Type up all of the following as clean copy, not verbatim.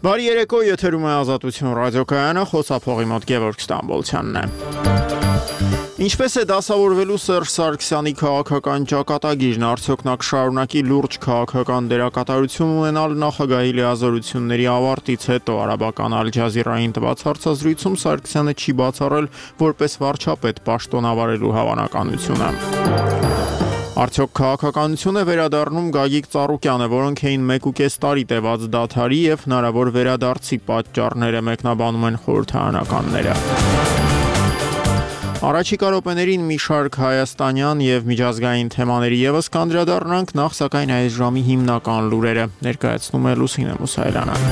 Բարի երեկո, եթերում է Ազատություն ռադիոկայանը, խոսափողի մոտ Գևորգ Ստամբոլցյանն է։ Ինչպես է դասավորվելու Սերժ Սարգսյանի քաղաքական ճակատագիրն, արդյոք նա կշարունակի լուրջ քաղաքական դերակատարություն ունենալ նախագահի լիազորությունների ավարտից հետո? Արաբական Ալ Ջազիրային տված հարցազրույցում Սարգսյանը չի բացառել որպես վարչապետ պաշտոնավարելու հավանականությունը։ Արդյոք քաղաքականություն է վերադառնում Գագիկ Ծառուկյանը, որոնք էին 1.5 տարի տևած դադարի եւ հնարավոր վերադարձի պատճառները մեկնաբանում են խորհրդարանականները։ Առաջիկա րոպեներին մի շարք հայաստանյան եւ միջազգային թեմաների եւս կանդրադառնանք, նախ սակայն այս ժամի հիմնական լուրերը ներկայացնում է Լուսինե Մուսայելյանը։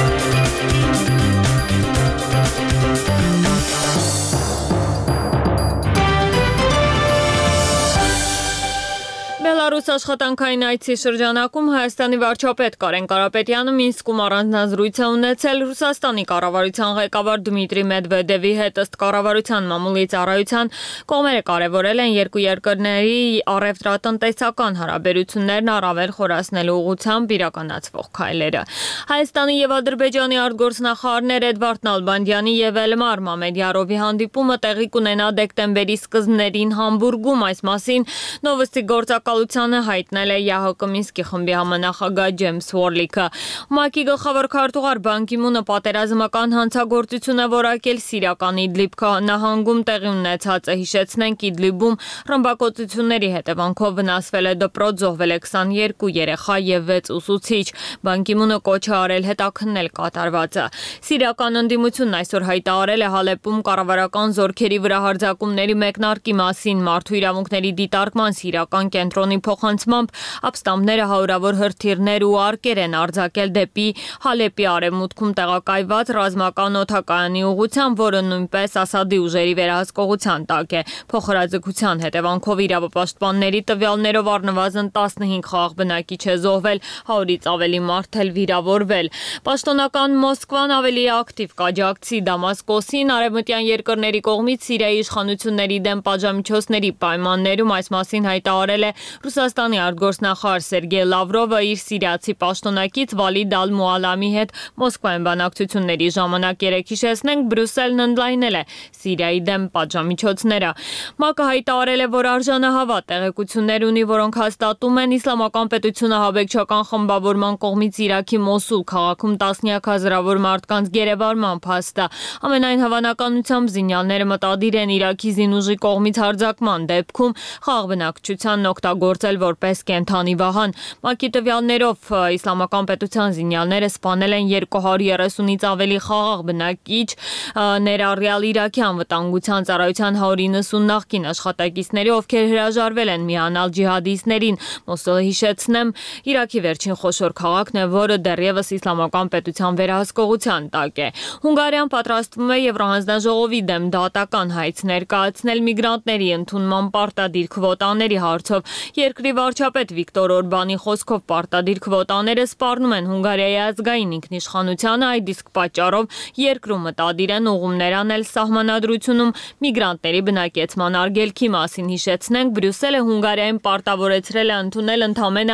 Բելարուս աշխատանքային այցի շրջանակում Հայաստանի վարչապետ Կարեն Կարապետյանը Մինսկում առանձնազրույց է ունեցել Ռուսաստանի կառավարության ղեկավար Դմիտրի Մեդվեդևի հետ, ըստ կառավարության մամուլի ծառայության կողմերը կարևորել են երկու երկրների առևտրատնտեսական հարաբերություններն առավել խորացնելու ուղղությամբ իրականացվող քայլերը։ Հայաստանի եւ Ադրբեջանի արտգործնախարարներ Էդվարդ Նալբանդյանի եւ Էլմար Մամեդյարովի հանդիպումը տեղի կունենա դեկտեմբերի սկզբներին Համբուրգում, այս մասին Նովոստի գործակալությանը հայտնել է ՀՀԿ Մինսկի խմբի համանախագահ Ջեյմս Ուորլիքը։ ՄԱԿ-ի գլխավոր քարտուղար Բան Կի Մունը պատերազմական հանցագործություն է որակել Սիրիական Իդլիբ նահանգում տեղի ունեցածը։ Հիշեցնենք, Իդլիբում ռմբակոծությունների հետևանքով վնասվել է դպրոց, զոհվել է 22 երեխա եւ 6 ուսուցիչ։ Բան Կի Մունը կոչ է արել հետաքննել կատարվածը։ Սիրիական ընդդիմությունն այսօր հայտարարել է Հալեպում կառավարական զորքերի վրա հարձակումների մեկնարկի մասին։ Մարդու իրավունքների դիտարկման սիրիական կենտրոնի փոխանցմամբ ապստամբները հարյուրավոր հրթիռներ ու արկեր են արձակել դեպի Հալեպի արևմուտքում տեղակայված ռազմական օդակայանի ուղղությամբ, որը նույնպես Ասադի ուժերի վերահսկողության տակ է։ Փոխհրաձգության հետևանքով իրավապաշտպանների տվյալներով առնվազն 15 խաղաղ բնակիչ է զոհվել, 100-ից ավելի մարդ էլ վիրավորվել։ Պաշտոնական Մոսկվան ավելի ակտիվ կաջակցի Դամասկոսին արևմտյան երկրների կողմից Սիրիայի իշխանությունների դեմ պատժամիջոցների պայմաններում, այս մասին հայտարարել է Ռուսաստանի արտգործնախարար Սերգեյ Լավրովը իր սիրիացի պաշտոնակից Վալիդ Ալ-Մուալամի հետ Մոսկվայում բանակցությունների ժամանակ։ Երեկ հիշեցնենք, Բրյուսելն ընդլայնել է Սիրիայի դեմ պատժամիջոցները։ ՄԱԿ-ը հայտարարել է, որ արժանահավատ տեղեկություններ ունի, որոնք հաստատում են Իսլամական պետությունը հավեկչական խմբավորման կողմից Իրաքի Մոսուլ քաղաքում տասնյակ հազարավոր մարդկանց գերեվարման փաստը։ Ամենայն հավանականությամբ զինյալները մտադիր են Իրաքի զինուժի կողմից հարձակման դեպքում խաղաղ բնակչությանն օգտագործել որպես կենթանի վահան։ ՄԱԿ-ի տվյալներով Իսլամական պետության զինյալները սպանել են 230-ից ավելի խաղաղ բնակիչ, ներառյալ Իրաքի անվտանգության ծառայության 190 նախկին աշխատակիցների, ովքեր հրաժարվել են միանալ ջիհադիստներին։ Մոսուլը, հիշեցնեմ, Իրաքի վերջին խոշոր քաղաքն է, որը դեռևս Իսլամական պետության վերահսկողության տակ է։ Հունգարիան պատրաստվում է Եվրոհանձնաժողովի դեմ դատական հայց ներկայացնել միգրանտների ընդունման պարտադիր քվոտաների հարցով։ Երկրի վարչապետ Վիկտոր Օրբանի խոսքով պարտադիր քվոտաները սպառնում են Հունգարիայի ազգային ինքնիշխանությանը, այդ իսկ պատճառով երկրում մտադիր են ուղումներ անել սահմանադրությունում միգրանտների բնակեցման արգելքի մասին։ Հիշեցնենք, Բրյուսելը Հունգարիային պարտավորեցրել է ընդունել ընդամենը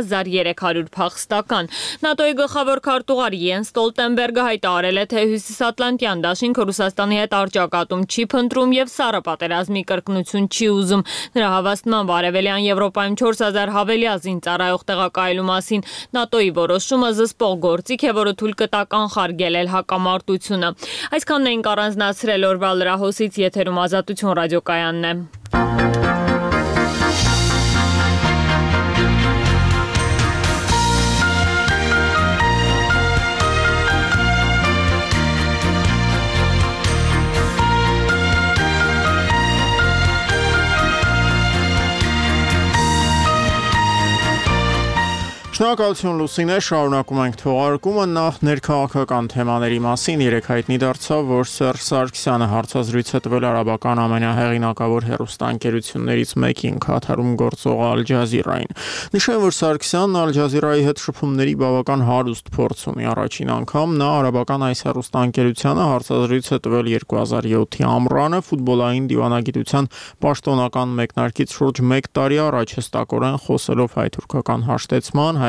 1300 փախստական։ ՆԱՏՕ-ի գլխավոր քարտուղար Յենս Ստոլտենբերգը հայտարարել է, թե Հյուսիսատլանտյան դաշինքը Ռուսաստանի հետ առճակատում չի փնտրում եւ սառը պատերազմի կրկնություն չի ուզում։ Նրա հավաստմամբ Արևելյան Եվրոպայում 4000 հավելյալ զինծառայող տեղակայելու մասին ՆԱՏՕ-ի որոշումը զսպող գործիք է, որը թույլ կտա կանխարգելել հակամարտությունը։ Այսքանն էինք առանձնացրել օրվա լրահոսից, եթերում Ազատություն ռադիոկայանն է։ Շնորհակալություն Լուսինե, շարունակում ենք թողարկումը, նախ ներքաղաքական թեմաների մասին։ Երեկ հայտնի դարձավ, որ Սերժ Սարգսյանը հարցազրույց է տվել արաբական ամենահեղինակավոր հեռուստաընկերություններից մեկին, Քաթարում գործող Ալ Ջազիրային։ Նշեմ, որ Սարգսյանն Ալ Ջազիրայի հետ շփումների բավական հարուստ փորձ ունի։ Առաջին անգամ նա արաբական այս հեռուստաընկերությանը հարցազրույց է տվել 2007-ի ամռանը ֆուտբոլային դիվանագիտության պաշտոնական մեկնարկից շուրջ 1 տարի առաջ, հստակորեն խոսելով հայ-թուրքական հաշտեցման,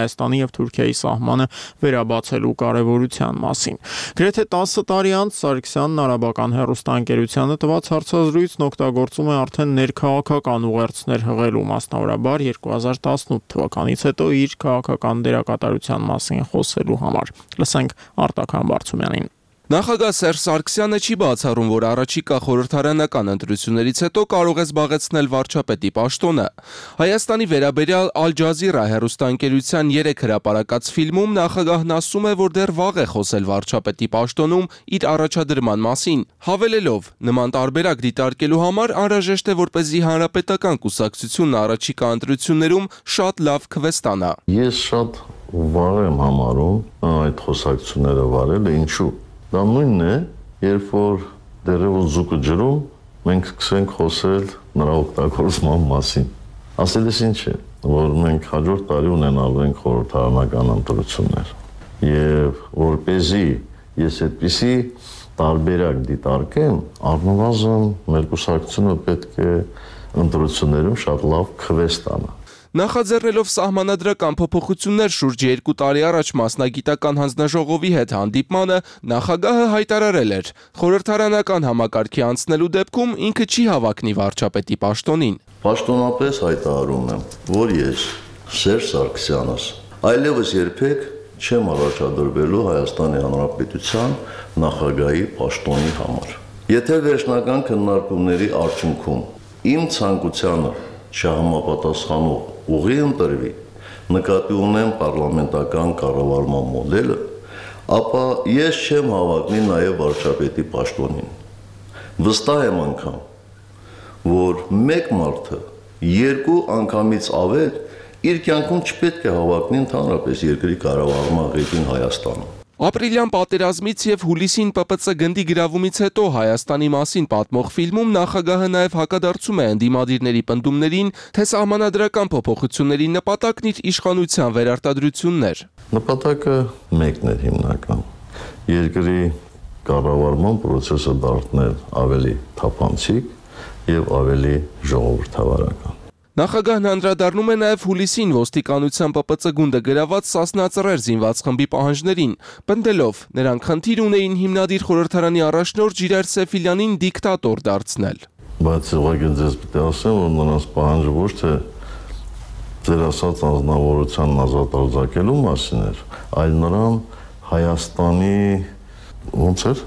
Հայաստանի եւ Թուրքիայի սահմանը վերաբացելու կարեւորության մասին։ Գրեթե 10 տարի անց Սարգսյանն արաբական հեռուստաընկերությանը տված հարցազրույցն օգտագործում է արդեն ներքաղաքական ուղերձներ հղելու, մասնավորաբար 2018 թվականից հետո իր քաղաքական դերակատարության մասին խոսելու համար։ Լսենք Արտակ Համբարձումյանին։ Նախագահ Սերժ Սարգսյանը չի բացառում, որ առաջիկա խորհրդարանական ընտրություններից հետո կարող է զբաղեցնել վարչապետի պաշտոնը։ Հայաստանի վերաբերյալ Ալ Ջազիրա հեռուստաընկերության 3 հրապարակած ֆիլմում նախագահն ասում է, որ դեռ վաղ է խոսել վարչապետի պաշտոնում իր առաջադրման մասին, հավելելով, նման տարբերակ դիտարկելու համար անհրաժեշտ է, որպեսզի հանրապետական կուսակցությունն առաջիկա ընտրություններում շատ լավ քվեստանա։ Ես շատ վաղ եմ համարում այդ խոսակցությունները վարելը, ինչու։ Դա նույնն է, երբ որ դեռևս զուգը ջրում, մենք սկսենք խոսել նրա օգտագործման մասին։ Ասելիս ինչ է, որ մենք հաջորդ տարի ունենալու ենք խորհրդարանական ընտրություններ։ Եվ որպեսզի ես այդպիսի տարբերակ դիտարկեմ, առնվազն մեր կուսակցությունը պետք է ընտրություններում շատ լավ քվեստանա։ Նախաձեռնելով սահմանադրական փոփոխություններ շուրջ 2 տարի առաջ մասնագիտական հանձնաժողովի հետ հանդիպմանը, նախագահը հայտարարել էր, խորհրդարանական համակարգի անցնելու դեպքում ինքը չի հավակնի վարչապետի պաշտոնին։ Պաշտոնապես հայտարարում եմ, որ ես Սերժ Սարգսյանս այլևս երբեք չեմ առաջադրվելու Հայաստանի Հանրապետության նախագահի պաշտոնի համար։ Եթե վերջնական քննարկումների արդյունքում իմ ցանկությանը չհամապատասխանող ուղի ընտրվի, նկատի ունեմ պարլամենտական կառավարման մոդելը, ապա ես չեմ հավակնի նաև վարչապետի պաշտոնին։ Վստահ եմ անգամ, որ մեկ մարդը 2 անգամից ավել իր կյանքում չպետք է հավակնի ընդհանրապես երկրի կառավարման ղեկին Հայաստանում։ Ապրիլյան պատերազմից եւ հուլիսին ՊՊՑ գնդի գրավումից հետո Հայաստանի մասին պատմող ֆիլմում նախագահը նաև հակադարձում է ընդդիմադիրների պնդումներին, թե սահմանադրական փոփոխությունների նպատակն իր իշխանության վերարտադրությունն էր։ Նպատակը մեկն էր հիմնական։ Երկրի կառավարման process-ը դարձնել ավելի թափանցիկ եւ ավելի ժողովրդավարական։ Նախագահն անդրադառնում է նաև հուլիսին ոստիկանության ՊՊՑ գունդը գրաված Սասնա ծռեր զինված խմբի պահանջներին, պնդելով, նրանք խնդիր ունեին հիմնադիր խորհրդարանի առաջնորդ Ժիրայր Սեֆիլյանին դիկտատոր դարձնել։ Բայց ուղղակի ձեզ պետք է ասեմ, որ նրանց պահանջը ոչ թե ձեր ասած անձնավորության ազատ արձակելու մասին էր, այլ նրան Հայաստանի ոնց էր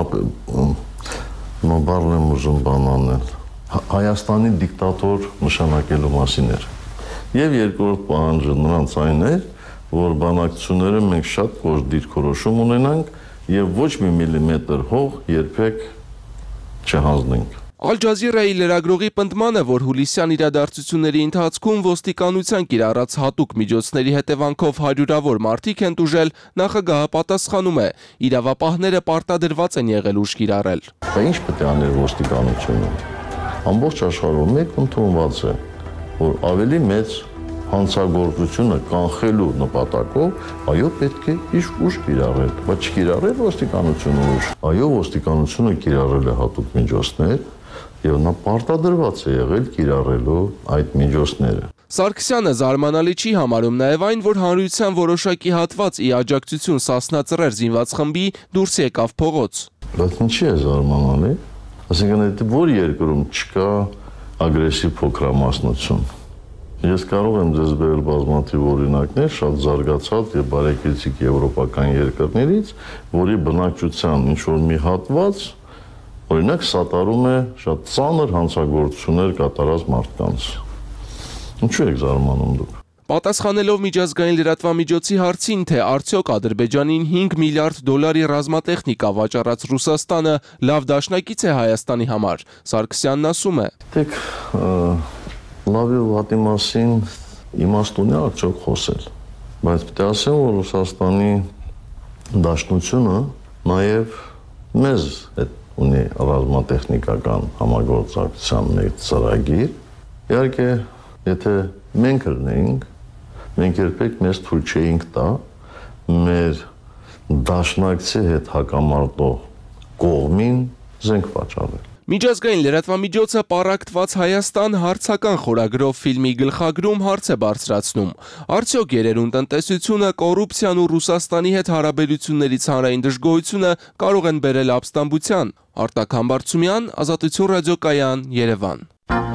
բռնապետ եմ ուզում բան անել Հայաստանի դիկտատոր նշանակելու մասին էր։ Եվ երկրորդ պահանջը նրանց այն էր, որ բանակցությունները մենք շատ կոշտ դիրքորոշում ունենանք եւ ոչ մի միլիմետր հող երբեք չհանձնենք։ Ալ Ջազիրայի լրագրողի պնդմանը, որ հուլիսյան իրադարձությունների ընթացքում ոստիկանության կիրառած հատուկ միջոցների հետևանքով հարյուրավոր մարդիկ են տուժել, նախագահը պատասխանում է, իրավապահները պարտադրված են եղել ուժ կիրառել։ Ինչ պետք է աներ ոստիկանությունը։ Ամբողջ աշխարհում մեկ ընդունված է, որ ավելի մեծ հանցագործությունը կանխելու նպատակով, այո, պետք է ուժ կիրառել, բայց չկիրառել ոստիկանությունը ուժ։ Այո, ոստիկանությունը կիրառել է հատուկ միջոցներ, եւ նա պարտադրված է եղել կիրառելու այդ միջոցները։ Սարգսյանը զարմանալի չի համարում նաև այն, որ հանրության որոշակի հատված ի աջակցություն Սասնա ծռեր զինված խմբի դուրս եկավ փողոց։ Բայց ինչի է զարմանալի։ Այսինքն այդ որ երկրում չկա ագրեսիվ փոքրամասնություն։ Ես կարող եմ ձեզ բերել բազմաթիվ օրինակներ շատ զարգացած եւ բարեկեցիկ եվրոպական երկրներից, որի բնակչության ինչ որ մի հատված օրինակ սատարում է շատ ծանր հանցագործություններ կատարած մարդկանց։ Ինչու եք զարմանում դուք։ Պատասխանելով միջազգային լրատվամիջոցի հարցին, թե արդյոք Ադրբեջանին $5 միլիարդ ռազմատեխնիկա վաճառած Ռուսաստանը լավ դաշնակից է Հայաստանի համար, Սարգսյանն ասում է. Դեք լավ եւ վատի մասին իմաստուն է արդյոք խոսել, բայց պետք է ասեմ, որ Ռուսաստանի դաշնությունը նաեւ մեզ հետ ունի ռազմատեխնիկական համագործակցության մեծ ծրագիր։ Իհարկե, եթե մենք լինեինք, մենք երբեք մեզ թույլ չէինք տա մեր դաշնակցի հետ հակամարտող կողմին զենք վաճառել։ Միջազգային լրատվամիջոցը «Պառակտված Հայաստան» հարցական խորագրով ֆիլմի գլխագրում հարց է բարձրացնում. արդյոք երերուն տնտեսությունը, կոռուպցիան ու Ռուսաստանի հետ հարաբերությունների հանրային դժգոհությունը կարող են բերել ապստամբության։ Արտակ Համբարձումյան, Ազատություն ռադիոկայան, Երևան։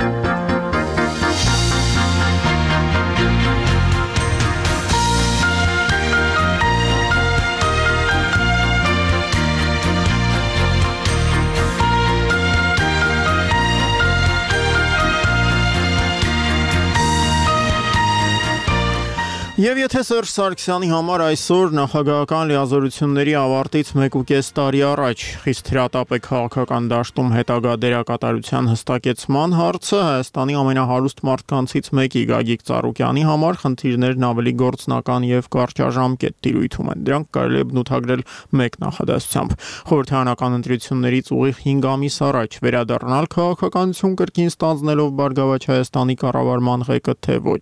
Եվ եթե Սերժ Սարգսյանի համար այսօր նախագահական լիազորությունների ավարտից 1.5 տարի առաջ խիստ հրատապ է քաղաքական դաշտում հետագա դերակատարության հստակեցման հարցը, Հայաստանի ամենահարուստ մարդկանցից մեկի Գագիկ Ծառուկյանի համար խնդիրներն ավելի գործնական եւ կարճաժամկետ տիրույթում են։ Դրանք կարելի է բնութագրել մեկ նախադասությամբ. խորհրդարանական ընտրություններից ուղիղ 5 ամիս առաջ վերադառնալ քաղաքականություն կրկին ստանձնելով Բարգավաճ Հայաստանի կառավարման ղեկը, թե ոչ։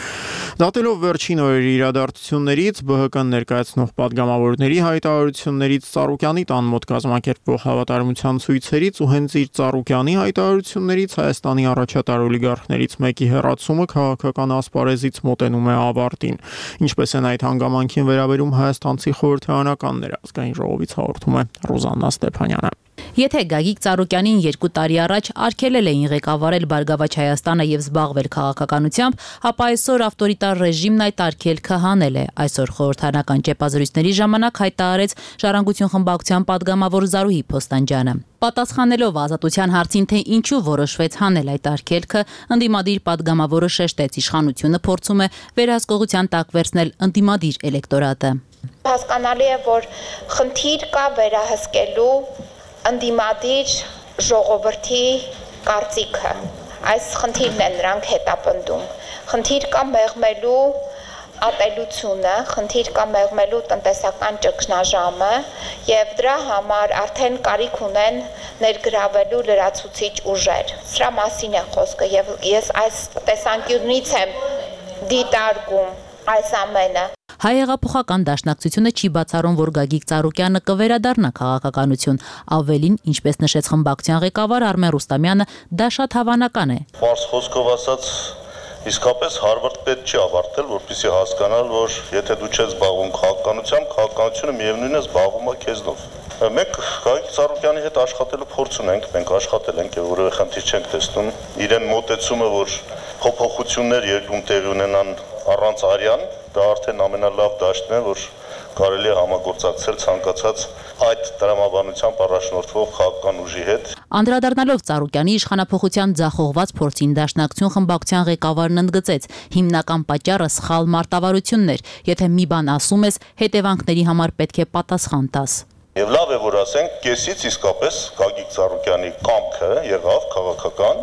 Դատելով վերջին օրերի իրադարձություններից, ԲՀԿ-ն ներկայացնող պատգամավորների հայտարարություններից, Ծառուկյանի տան մոտ կազմակերպվող հավատարմության ցույցերից ու հենց իր Ծառուկյանի հայտարարություններից Հայաստանի առաջատար օլիգարխներից մեկի հեռացումը քաղաքական ասպարեզից մոտենում է ավարտին։ Ինչպես են այդ հանգամանքին վերաբերում հայաստանցի խորհրդարանականները, ազգային ժողովից հաղորդում է Ռոզաննա Ստեփանյանը։ Եթե Գագիկ Ծառուկյանին 2 տարի առաջ արգելել էին ղեկավարել Բարգավաճ Հայաստանը եւ զբաղվել քաղաքականությամբ, ապա այսօր ավտորիտար ռեժիմն այդ արգելքը հանել է։ Այսօր խորհրդարանական ճեպազրույցների ժամանակ հայտարարեց Ժառանգություն խմբակցության падգամավոր Զարուհի Փոստանջյանը։ Պատասխանելով Ազատության հարցին, թե ինչու որոշվեց հանել այդ արգելքը, ընդդիմադիր падգամավորը շեշտեց, իշխանությունը փորձում է վերահսկողության տակ վերցնել ընդդիմադիր էլեկտորատը։ Հասկանալի է, որ խնդիր կա վերահսկելու ընդդիմադիր ժողովրդի կարծիքը, այս խնդիրն են նրանք հետապնդում, խնդիր կա մեղմելու ատելությունը, խնդիր կա մեղմելու տնտեսական ճգնաժամը եւ դրա համար արդեն կարիք ունեն ներգրավելու լրացուցիչ ուժեր, սրա մասին է խոսքը եւ ես այս տեսանկյունից եմ դիտարկում այս ամենը։ Հայ-հեղափոխական դաշնակցությունը չի բացառում, որ Գագիկ Ծառուկյանը կվերադառնա քաղաքականություն, ավելին, ինչպես նշեց խմբակցության ղեկավար Արմեն Ռուստամյանը, դա շատ հավանական է։ Պարզ խոսքով ասած, իսկապես Հարվարդ պետք չի ավարտել, որպեսզի հասկանալ, որ եթե դու չես զբաղվում քաղաքականությամբ, քաղաքականությունը միևնույն է զբաղվում է քեզնով։ Մենք Գագիկ Ծառուկյանի հետ աշխատելու փորձ ունենք, մենք աշխատել ենք եւ որևէ խնդիր չենք տեսնում։ Իրեն մոտեցումը, որ փոփոխություններ երկրում տեղի ունենան առանց արյան, դա արդեն ամենալավ դաշտն է, որ կարելի է համագործակցել ցանկացած այդ տրամաբանությամբ առաջնորդվող քաղաքական ուժի հետ։ Անդրադառնալով Ծառուկյանի իշխանափոխության ձախողված փորձին, Դաշնակցություն խմբակցության ղեկավարն ընդգծեց, հիմնական պատճառը սխալ մարտավարությունն էր, եթե մի բան ասում ես, հետևանքների համար պետք է պատասխան տաս։ Եվ լավ է, որ ասենք, կեսից իսկապես Գագիկ Ծառուկյանի կամքը եղավ քաղաքական,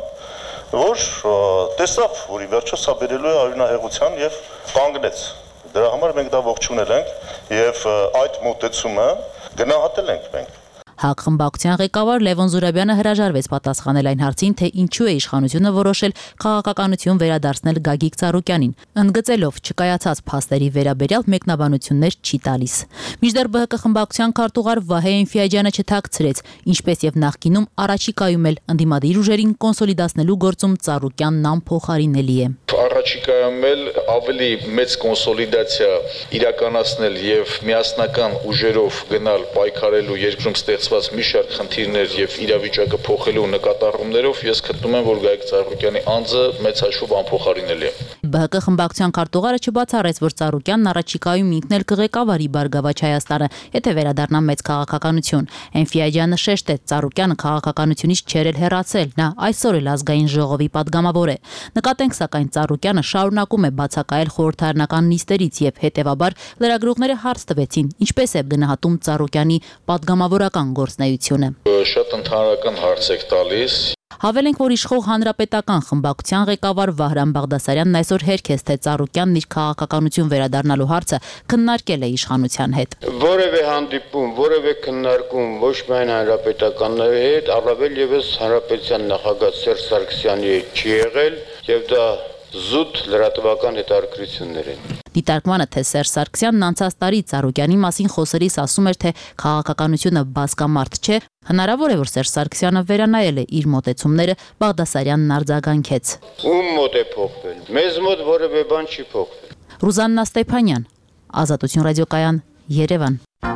որ տեսավ, որ ի վերջո սա բերելու է արյունահեղության եւ կանգնեց։ Դրա համար մենք դա ողջունել ենք եւ այդ մոտեցումը գնահատել ենք մենք։ ՀԱԿ խմբակցության ղեկավար Լևոն Զուրաբյանը հրաժարվեց պատասխանել այն հարցին, թե ինչու է իշխանությունը որոշել քաղաքականություն վերադարձնել Գագիկ Ծառուկյանին, ընդգծելով չկայացած փաստերի վերաբերյալ մեկնաբանություններ չի տալիս։ Մինչդեռ ԲՀԿ խմբակցության քարտուղար Վահե Էնֆիաջյանը չթաքցրեց, ինչպես եւ նախկինում առաջիկայում էլ ընդդիմադիր ուժերին կոնսոլիդացնելու գործում Ծառուկյանն անփոխարինելի է։ Առաջիկայում էլ ավելի մեծ կոնսոլիդացիա իրականացնել եւ միասնական ուժերով գնալ պայքարելու երկրում ստեղծված մի շարք խնդիրներ եւ իրավիճակը փոխելու նկատառումներով ես գտնում եմ, որ Գագիկ Ծառուկյանի անձը մեծ հաշվով անփոխարինելի է։ ԲՀԿ խմբակցության քարտուղարը չբացառեց, որ Ծառուկյանն առաջիկայում ինքն էլ կղեկավարի Բարգավաճ Հայաստանը, եթե վերադառնա մեծ քաղաքականություն։ Էնֆիաջյանը շեշտեց, Ծառուկյանը քաղաքականությունից չէր հեռացել, նա այսօր էլ ազգային ժողովի падգամավոր է։ Նկատենք, սակայն Ծառուկյանը շարունակում է բացակայել խորհրդարանական նիստերից եւ հետեւաբար լրագրողները հարց տվեցին, ինչպես է գնահատում Ծառուկյանի падգամավորական գործունեությունը։ Շատ ընդհանրական հարց եք տալիս։ Հավելենք, որ իշխող հանրապետական խմբակցության ղեկավար Վահրամ Բաղդասարյանն այսօր հերքեց, թե Ծառուկյանն իր քաղաքականություն վերադառնալու հարցը քննարկել է իշխանության հետ։ Որևէ հանդիպում, որևէ քննարկում ոչ միայն հանրապետականների հետ, առավել եւս հանրապետության նախագահ Սերժ Սարգսյանի հետ չի եղել, եւ դա զուտ լրատվական հետաքրքրություններ են։ Դիտարկմանը թե Սերժ Սարգսյանն անցած տարի Ծառուկյանի մասին խոսելիս ասում էր, թե քաղաքականությունը բազմամարդ չէ, հնարավոր է, որ Սերժ Սարգսյանը վերանայել է իր մոտեցումները, Բաղդասարյանն արձագանքեց։ Ում մոտ է փոխվել։ Մեզ մոտ որևէ բան չի փոխվել։ Ռուզաննա Ստեփանյան, Ազատություն ռադիոկայան, Երևան։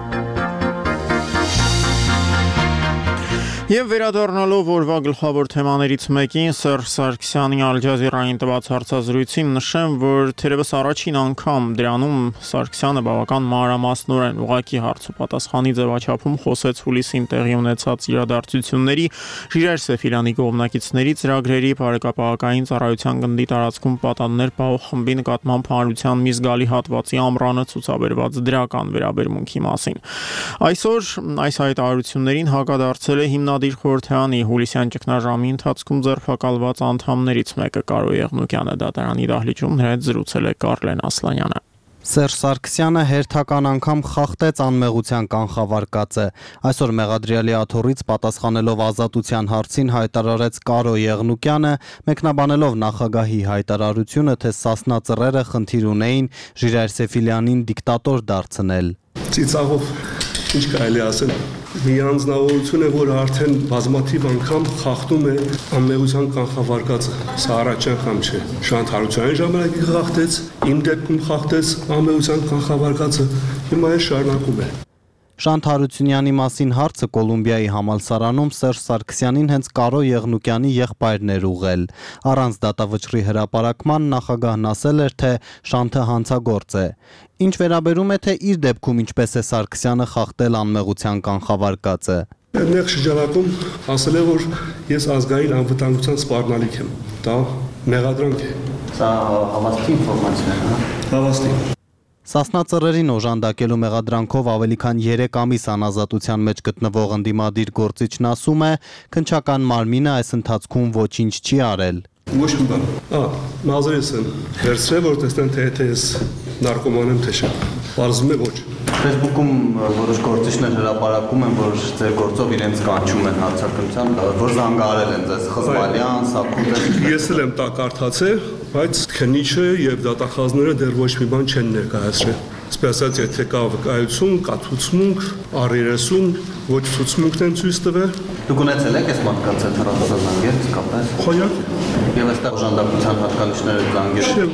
Եվ վերադառնալով օրվա գլխավոր թեմաներից մեկին Սերժ Սարգսյանի Ալ Ջազիրային տված հարցազրույցին նշեմ, որ թերևս առաջին անգամ դրանում Սարգսյանը բավական մանրամասնորեն ուղղակի հարց ու պատասխանի ձևաչափում խոսեց հուլիսին տեղի ունեցած իրադարձությունների, Ժիրայր Սեֆիլյանի կողմնակիցների ծրագրերի, բարեկապահական ծառայության գնդի տարածքում պատաններ պահող խմբի նկատմամբ հանրության մի զգալի հատվածի ամռանը ցուցաբերված դրական վերաբերմունքի մասին։ Այսօր այս հայտարարություններին հակադարձել է Հիմնադիր խորհրդարանի հուլիսյան ճգնաժամի ընթացքում ձերբակալված անդամներից մեկը Կարո Եղնուկյանը դատարանի դահլիճում նրա հետ զրուցել է Կարլեն Ասլանյանը։ Սերժ Սարգսյանը հերթական անգամ խախտեց անմեղության կանխավարկածը։ Այսօր մեղադրյալի աթոռից պատասխանելով ազատության հարցին հայտարարեց Կարո Եղնուկյանը, մեկնաբանելով նախագահի հայտարարությունը, թե Սասնա ծռերը խնդիր ունեին Ժիրայր Սեֆիլյանին դիկտատոր դարձնել։ Ծիծաղով ինչ կարելի ասել։ Մի անձնավորություն է, որ արդեն բազմաթիվ անգամ խախտում է անմեղության կանխավարկածը։ Սա առաջին անգամ չէ։ Շանթ Հարությունյանի ժամանակ խախտեց, իմ դեպքում խախտեց անմեղության կանխավարկածը, հիմա էլ շարունակում է։ Շանթ Հարությունյանի մասին հարցը Կոլումբիայի համալսարանում Սերժ Սարգսյանին հենց Կարո Եղնուկյանի եղբայրն էր ուղղել։ Առանց դատավճռի հրապարակման նախագահն ասել էր, թե Շանթը հանցագործ է։ Ինչ վերաբերում է, թե իր դեպքում ինչպես է Սարգսյանը խախտել անմեղության կանխավարկածը։ Նեղ շրջանակում ասել է, որ ես ազգային անվտանգության սպառնալիք եմ։ Դա մեղադրանք է։ Սա հավաստի ինֆորմացիա է, հա։ Հավաստի։ Սասնա ծռերին օժանդակելու մեղադրանքով ավելի քան 3 ամիս անազատության մեջ գտնվող ընդդիմադիր գործիչն ասում է, քննչական մարմինը այս ընթացքում ոչինչ չի արել։ Ոչ մի բան։ Մազերս եմ վերցրել, որ տեսնեմ, թե ես նարկոման եմ, թե չէ։ Պարզվում է ոչ։ Facebook-ում որոշ գործիչներ հրապարակում են, որ ձեր գործով իրենց կանչում են հարցակրթության, որ զանգահարել են ձեզ Խզմալյան, Սաքուտ։ Ես էլ եմ տա կարդացել, բայց քննիչը եւ դատախազները դեռ ոչ մի բան չեն ներկայացրել։ Սպասած եթե կա վկայություն, կա ցուցմունք, առերեսում, ոչ ցուցմունքն են ցույց տվել։ Դուք ունեցել եք այս մարդկանց հետ հեռախոսազանգեր, իսկապես։ Խոյակ։ Եվ այստեղ օժանդակության հատկանիշները զանգեր։ Չէ,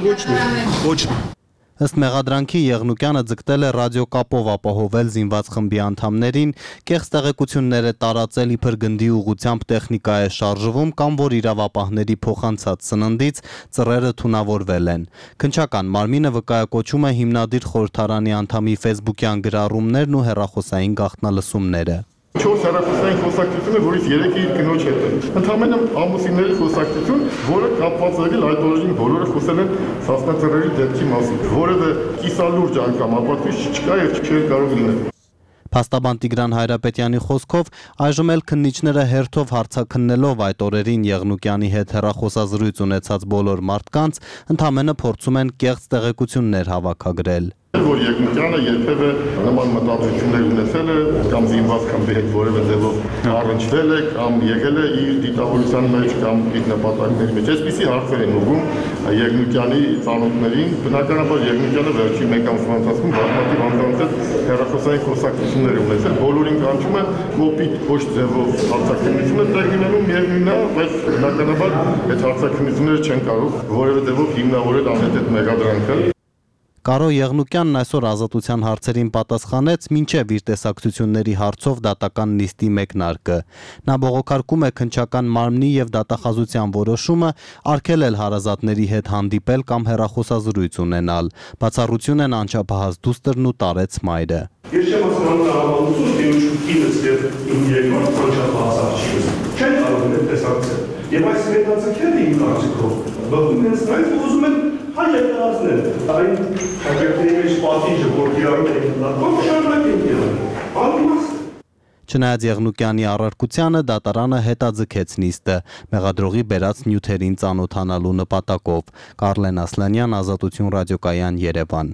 ոչ մի։ Ըստ մեղադրանքի Եղնուկյանը ձգտել է ռադիոկապով ապահովել զինված խմբի անդամներին, կեղծ տեղեկություններ է տարածել իբր գնդի ուղղությամբ տեխնիկա է շարժվում կամ որ իրավապահների փոխանցած սննդից ծռերը թունավորվել են։ Քննչական մարմինը վկայակոչում է հիմնադիր խորհրդարանի անդամի Facebook-յան գրառումներն ու հեռախոսային գաղտնալսումները։ 4 հեռախոսային խոսակցությունը, որից 3-ը իր կնոջ հետ է։ Ընդհանրապես ամուսինների խոսակցություն, որը կապված է այդ օրերին բոլորը խոսել են Սասնա ծռերի դեպքի մասին։ Որևէ կիսալուրջ անգամ ապացույց չկա եւ չէր կարող լինել։ Փաստաբան Տիգրան Հայրապետյանի խոսքով այժմ էլ քննիչները հերթով հարցաքննելով այդ օրերին Եղնուկյանի հետ հեռախոսազրույց ունեցած բոլոր մարդկանց ընդամենը փորձում են կեղծ տեղեկություններ հավաքագրել։ Որ Եղնուկյանը երբևէ նման մտածություններ ունեցել է կամ զինված խմբի հետ որևէ ձևով առնչվել է կամ եկել է իր դիտավորության մեջ կամ իր նպատակների մեջ։ Այսպիսի հարցեր են ուղղում Եղնուկյանի ծանոթներին։ Բնականաբար Եղնուկյանը վերջին մեկ ամսվա ընթացքում բազմաթիվ անձանց հետ հեռախոսային խոսակցություններ ունեցել, բոլորին կանչում են կոպիտ ոչ ձևով հարցաքննությունը տեղի ունենում միևնույնն է, բայց բնականաբար այդ հարցաքննությունները չեն կարող որևէ ձևով հիմնավորել անհետ մեղադրանքը։ Կարո Եղնուկյանն այսօր ազատության հարցերին պատասխանեց մինչև իր տեսակցությունների հարցով դատական նիստի մեկնարկը։ Նա բողոքարկում է քննչական մարմնի եւ դատախազության որոշումը արգելել հարազատների հետ հանդիպել կամ հեռախոսազրույց ունենալ։ Բացառություն են անչափահաս դուստրն ու տարեց մայրը։ Ես չեմ ասում անհավատություն, թե ինչու ինձ եւ իմ երկրորդ անչափահաս աղջիկս չեն կարող են տեսակցել։ Եվ այս հետաձգելը իմ կարծիքով բխում են նրանց, որ ուզում են հայտարարել այն հաջորդների մեջ պատիժը, որ իրարու են ընդդատում, շարունակեն իրարու։ Չնայած Եղնուկյանի առարկությանը դատարանը հետաձգեց նիստը մեղադրողի բերած նյութերին ծանոթանալու նպատակով։ Կարլեն Ասլանյան, Ազատություն ռադիոկայան, Երևան։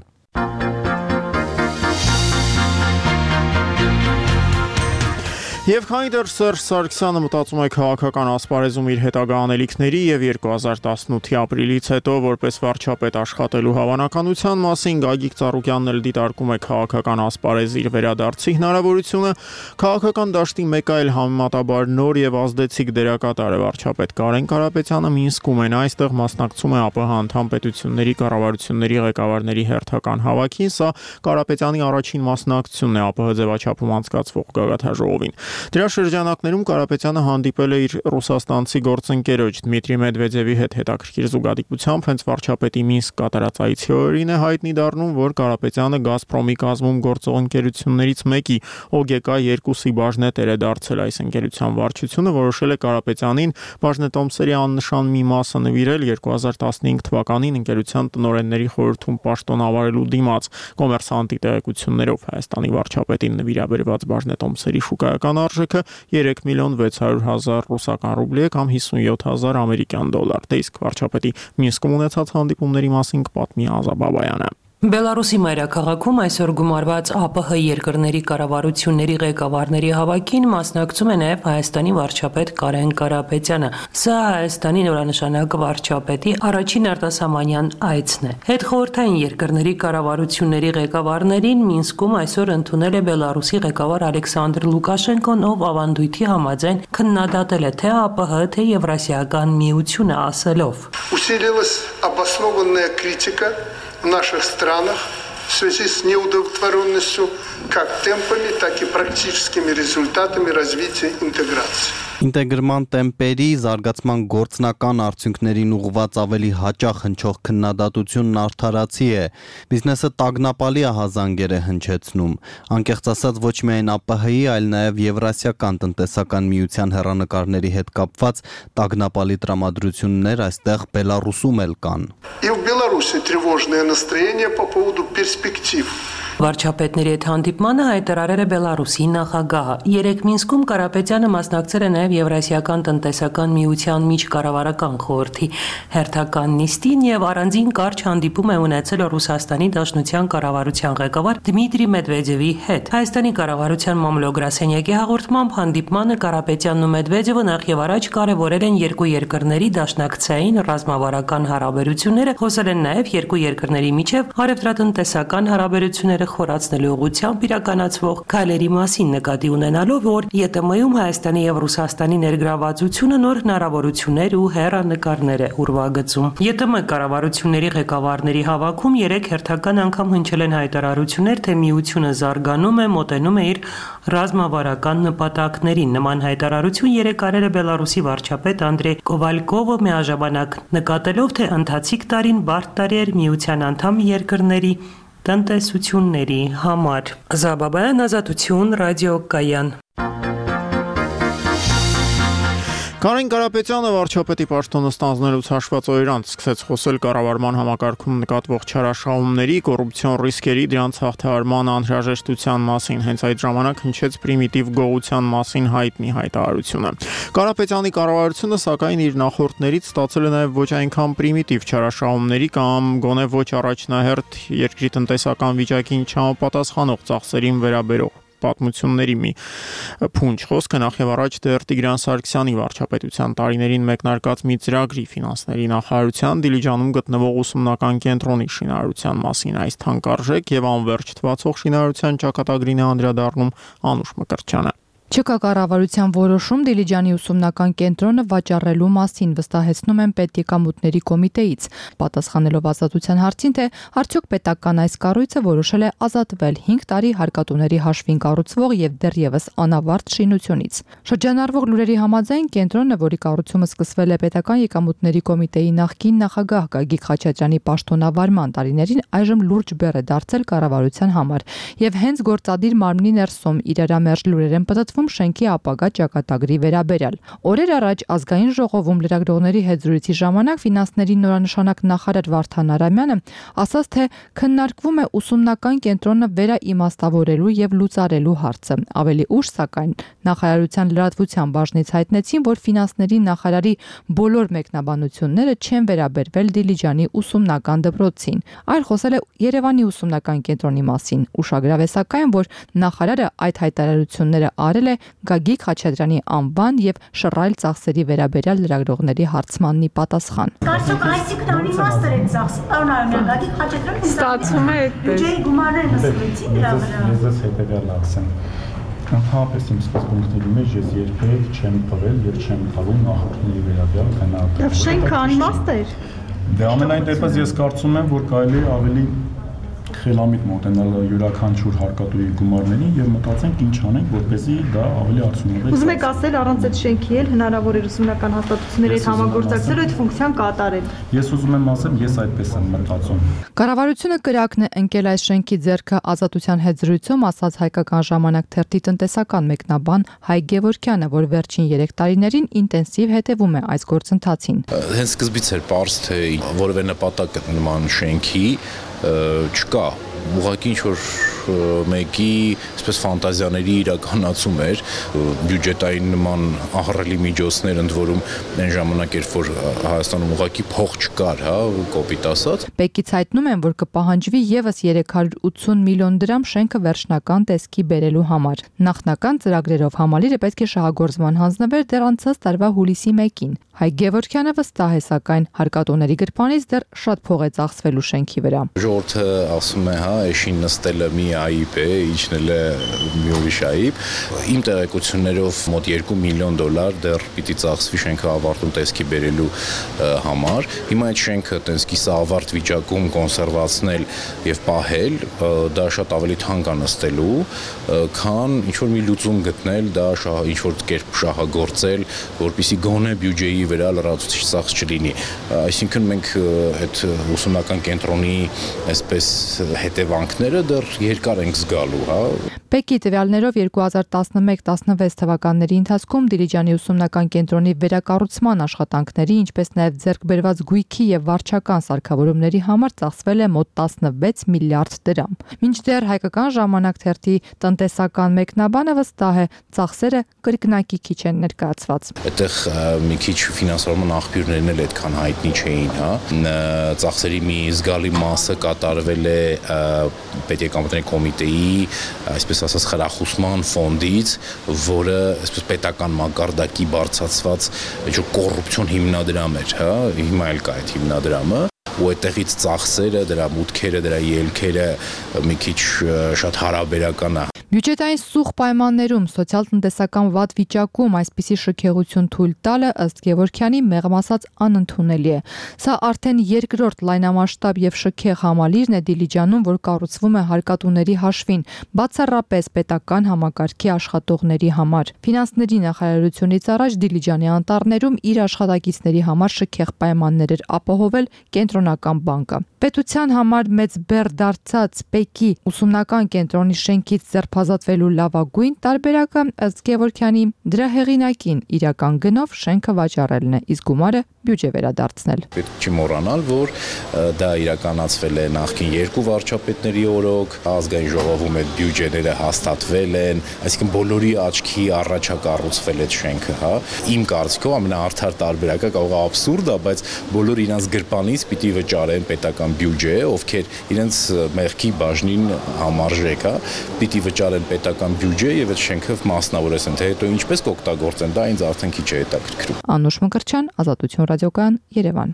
Եվ քանի դեռ Սերժ Սարգսյանը մտածում է քաղաքական ասպարեզում իր հետագա անելիքների եւ 2018-ի ապրիլից հետո որպես վարչապետ աշխատելու հավանականության մասին, Գագիկ Ծառուկյանն էլ դիտարկում է քաղաքական ասպարեզ իր վերադարձի հնարավորությունը, քաղաքական դաշտի մեկ այլ համեմատաբար նոր եւ ազդեցիկ դերակատար է վարչապետ Կարեն Կարապետյանը Մինսկում են, այստեղ մասնակցում է ԱՊՀ անդամ պետությունների կառավարությունների ղեկավարների հերթական հավաքին, սա Կարապետյանի առաջին մասնակցությունն է ԱՊՀ ձևաչափում անցկացվող գագաթնաժողովին։ Դրա շրջանակներում Կարապետյանը հանդիպել է իր ռուսաստանցի գործընկերոջ Դմիտրի Մեդվեդևի հետ հետաքրքիր զուգադիպությամբ, հենց վարչապետի Մինսկ կատարած այցի օրերին է հայտնի դառնում, որ Կարապետյանը Գազպրոմի կազմում գործող ընկերություններից մեկի OGK-2-ի բաժնետեր է դարձել այս ընկերության վարչությունը, որոշել է Կարապետյանին բաժնետոմսերի աննշան մի մասը նվիրել 2015 թվականին ընկերության տնօրենների խորհրդում պաշտոնավարելու դիմաց կոմերսանտի տեղեկություններով Հայաստանի վարչապետին նվիրաբերված բաժնետոմսերի շուկայական արժեքը 3 միլիոն 600 հազար ռուսական ռուբլի է կամ 57,000 ամերիկյան դոլար։ Դե իսկ վարչապետի Մինսկում ունեցած հանդիպումների մասին կպատմի Ազա Բաբայանը։ Բելարուսի մայրաքաղաքում այսօր գումարված ԱՊՀ երկրների կառավարությունների ղեկավարների հավաքին մասնակցում է նաև Հայաստանի վարչապետ Կարեն Կարապետյանը։ Սա Հայաստանի նորանշանակ վարչապետի առաջին արտասահմանյան այցն է։ Հետխորհրդային երկրների կառավարությունների ղեկավարներին Մինսկում այսօր ընդունել է Բելարուսի ղեկավար Ալեքսանդր Լուկաշենկոն, ով ավանդույթի համաձայն քննադատել է թե ԱՊՀ, թե Եվրասիական միությունը, ասելով. Усилилась обоснованная критика в наших странах в связи с неудовлетворенностью как темпами, так и практическими результатами развития интеграции. Ինտեգրման տեմպերի զարգացման գործնական արդյունքներին ուղղված ավելի հաճախ հնչող քննադատությունն արդարացի է, բիզնեսը տագնապալի ահազանգեր է հնչեցնում, անկեղծ ասած ոչ միայն ԱՊՀ-ի, այլ նաև Եվրասիական տնտեսական միության հեռանկարների հետ կապված տագնապալի տրամադրություններ այստեղ Բելարուսում էլ կան։ И в Беларуси тревожное настроение по поводу перспектив. Վարչապետների հետ հանդիպմանը հայտարարել է Բելարուսի նախագահը։ Երեկ Մինսկում Կարապետյանը մասնակցել է նաև Եվրասիական տնտեսական միության միջկառավարական խորհրդի հերթական նիստին եւ առանձին կարճ հանդիպում է ունեցել Ռուսաստանի Դաշնության կառավարության ղեկավար Դմիտրի Մեդվեդևի հետ։ Հայաստանի կառավարության մամլո-գրասենյակի հաղորդմամբ հանդիպմանը Կարապետյանն ու Մեդվեդևը նախ եւ առաջ կարևորել են երկու երկրների դաշնակցային ռազմավարական հարաբերությունները, խոսել են նաև երկու երկրների միջև առևտրատնտեսական հարաբերությունները խորացնելու ուղղությամբ իրականացվող քայլերի մասին նկատի ունենալով, որ ԵՏՄ-ում Հայաստանի եւ Ռուսաստանի ներգրավվածությունը նոր հնարավորություններ ու հեռանկարներ է ուրվագծում։ ԵՏՄ կառավարությունների ղեկավարների հավաքում 3 հերթական անգամ հնչել են հայտարարություններ, թե միությունը զարգանում է, մոտենում է իր ռազմավարական նպատակներին։ Նման հայտարարություն երեկ արել է Բելարուսի վարչապետ Անդրեյ Կովալկովը, միաժամանակ նկատելով, թե ընթացիկ տարին բարդ տարի էր միության անդամ երկրների տնտեսությունների համար։ Զաբաբայան, Ազատություն, Ռադիո Կայան։ Կարեն Կարապետյանը վարչապետի պաշտոնը ստանձնելուց հաշված օրեր անց սկսեց խոսել կառավարման համակարգում նկատվող չարաշահումների, կոռուպցիոն ռիսկերի, դրանց հաղթահարման անհրաժեշտության մասին, հենց այդ ժամանակ հնչեց պրիմիտիվ գողության մասին հայտնի հայտարարությունը։ Կարապետյանի կառավարությունը սակայն իր նախորդներից ստացել է նաև ոչ այնքան պրիմիտիվ չարաշահումների կամ գոնե ոչ առաջնահերթ երկրի տնտեսական վիճակին չհամապատասխանող ծախսերին վերաբերող պատմությունների մի փունջ։ Խոսքը նախ եւ առաջ դեռ Տիգրան Սարգսյանի վարչապետության տարիներին մեկնարկած մի ծրագրի ֆինանսների նախարարության Դիլիջանում գտնվող ուսումնական կենտրոնի շինարարության մասին այս թանկարժեք եւ անվերջ թվացող շինարարության ճակատագրին է անդրադառնում Անուշ Մկրտչյանը։ ՉԿ կառավարության որոշում Դիլիջանի ուսումնական կենտրոնը վաճառելու մասին վստահեցնում են պետեկամուտների կոմիտեից, պատասխանելով Ազատության հարցին, թե արդյոք պետական այս կառույցը որոշել է ազատվել 5 տարի հարկատուների հաշվին կառուցվող եւ դեռևս անավարտ շինությունից։ Շրջանառվող լուրերի համաձայն կենտրոնը, որի կառուցումը սկսվել է պետական եկամուտների կոմիտեի նախկին նախագահ Գագիկ Խաչատրյանի պաշտոնավարման տարիներին, այժմ լուրջ բեռ է դարձել կառավարության համար եւ հենց գործադիր մարմնի ներսում իրարամերժ լուրեր են պատտվում շենքի ապագա ճակատագրի վերաբերյալ։ Օրեր առաջ ազգային ժողովում լրագրողների հետ զրույցի ժամանակ ֆինանսների նորանշանակ նախարար Վարդան Արամյանը ասաց, թե քննարկվում է ուսումնական կենտրոնը վերաիմաստավորելու եւ լուծարելու հարցը։ Ավելի ուշ, սակայն, նախարարության լրատվության բաժնից հայտնեցին, որ ֆինանսների նախարարի բոլոր մեկնաբանությունները չեն վերաբերվել Դիլիջանի ուսումնական դպրոցին, այլ խոսել է Երևանի ուսումնական կենտրոնի մասին։ Ուշագրավ է սակայն, որ նախարարը այդ հայտարարությունները արել որոշել է Գագիկ Խաչատրյանի անվան եւ շռայլ ծախսերի վերաբերյալ լրագրողների հարցմանի պատասխան։ Կարծում այսինքն անիմաստ է ծախսը, պարոն Արամյան, Գագիկ Խաչատրյանը ստացվում է այդպես։ Բյուջեի գումարները նստվեցին դրա վրա։ Ես ես հետեւյալն ասեմ։ Ընդհանրապես իմ սկզբունքների մեջ ես երբեք չեմ տվել եւ չեմ տալու նախորդների վերաբերյալ քննարկում։ Շենքը անիմաստ էր։ Դե ամենայն դեպս ես կարծում եմ, որ կարելի է ավելի խելամիտ մոտենալ յուրաքանչյուր հարկատուի գումարներին եւ մտածենք ինչ անենք, որպեսզի դա ավելի արդյունավետ։ Ուզում եք ասել, առանց այդ շենքի էլ հնարավոր է ուսումնական հաստատությունների հետ համագործակցել այդ ֆունկցիան կատարել։ Ես ուզում եմ ասեմ, ես այդպես եմ մտածում։ Կառավարությունը կրակն է ընկել այս շենքի ձեռքը Ազատության հետ զրույցում, ասաց Հայկական ժամանակ թերթի տնտեսական մեկնաբան Հայկ Գևորգյանը, որ վերջին 3 տարիներին ինտենսիվ հետևում է այս գործընթացին։ Հենց սկզբից էր պարզ, թե որևէ նպատակ նման շենքի չկա, ուղղակի ինչ-որ մեկի այսպես ֆանտազիաների իրականացում էր, բյուջետային նման ահռելի միջոցներ ընդ որում այն ժամանակ էր, որ Հայաստանում ուղղակի փող չկար, հա, կոպիտ ասած։ Պեկից հայտնում են, որ կպահանջվի եւս 380 միլիոն դրամ շենքը վերջնական տեսքի բերելու համար։ Նախնական ծրագրերով համալիրը պետք է շահագործման հանձնվեր դեռ անցած տարվա հուլիսի 1-ին։ Հայկ Գևորգյանը վստահ է, սակայն հարկատուների գրպանից դեռ շատ փող է ծախսվելու շենքի վրա։ Ժողովուրդը ասում է, հա, էշին նստելը մի այիբ է, իջնել է մի ուրիշ այիբ։ Իմ տեղեկություններով մոտ $2 միլիոն դեռ պիտի ծախսվի շենքը ավարտուն տեսքի բերելու համար։ Հիմա այդ շենքը տենց կիսաավարտ վիճակում կոնսերվացնել եւ պահել, դա շատ ավելի թանկ է նստելու, քան ինչ-որ մի լուծում գտնել, դա ինչ-որ կերպ շահագործել, որպեսզի գոնե բյուջեի վրա լրացուցիչ ծախս չլինի։ Այսինքն մենք այդ ուսումնական կենտրոնի այսպես հետևանքները դեռ երկար ենք զգալու, հա։ Պեկի տվյալներով 2011-16 թվականների ընթացքում Դիլիջանի ուսումնական կենտրոնի վերակառուցման աշխատանքների, ինչպես նաև ձեռք բերված գույքի եւ վարչական սարքավորումների համար ծախսվել է մոտ 16 միլիարդ դրամ։ Մինչդեռ Հայկական ժամանակ թերթի տնտեսական մեկնաբանը վստահ է, ծախսերը կրկնակի քիչ են ներկայացված։ Այդտեղ մի քիչ ֆինանսավորման աղբյուրներն էլ այդքան հայտնի չէին, հա։ Ծախսերի մի զգալի մասը կատարվել է պետեկամտների կոմիտեի, այսպես ասած, խրախուսման ֆոնդից, որը այսպես պետական մակարդակի բարձրացված ինչ-որ կոռուպցիոն հիմնադրամ էր, հա, հիմա էլ կա այդ հիմնադրամը, ու այդտեղից ծախսերը, դրա մուտքերը, դրա ելքերը մի քիչ շատ հարաբերական է։ Բյուջետային սուղ պայմաններում սոցիալ-տնտեսական վատ վիճակում այսպիսի շքեղություն թույլ տալը ըստ Գևորգյանի մեղմ ասած անընդունելի է։ Սա արդեն երկրորդ լայնամասշտաբ եւ շքեղ համալիրն է Դիլիջանում, որ կառուցվում է հարկատուների հաշվին, բացառապես պետական համակարգի աշխատողների համար։ Ֆինանսների նախարարությունից առաջ Դիլիջանի անտառներում իր աշխատակիցների համար շքեղ պայմաններ էր ապահովել կենտրոնական բանկը։ Պետության համար մեծ բեռ դարձած Պեկի ուսումնական կենտրոնի շենքից ձերբազատվելու լավագույն տարբերակը ըստ Գևորգյանի դրա հեղինակին իրական գնով շենքը վաճառելն է, իսկ գումարը բյուջե վերադարձնել։ Պետք չի մոռանալ, որ դա իրականացվել է նախկին 2 վարչապետների օրոք, ազգային ժողովում այդ բյուջեները հաստատվել են, այսինքն բոլորի աչքի առաջ է կառուցվել այդ շենքը, հա։ Իմ կարծիքով ամենաարդար տարբերակը կարող է աբսուրդ է, բայց բոլորը իրենց գրպանից պիտի վճարեն պետական բյուջե, ովքեր իրենց մեղքի բաժնին համարժեք, հա, պիտի վճարեն պետական բյուջե եւ այդ շենքը մասնավորեցեն, թե հետո ինչպես կօգտագործեն, դա ինձ արդեն քիչ է հետաքրքրում։ Անուշ Մկրտչյան, Ազատություն ռադիոկայան, Երևան։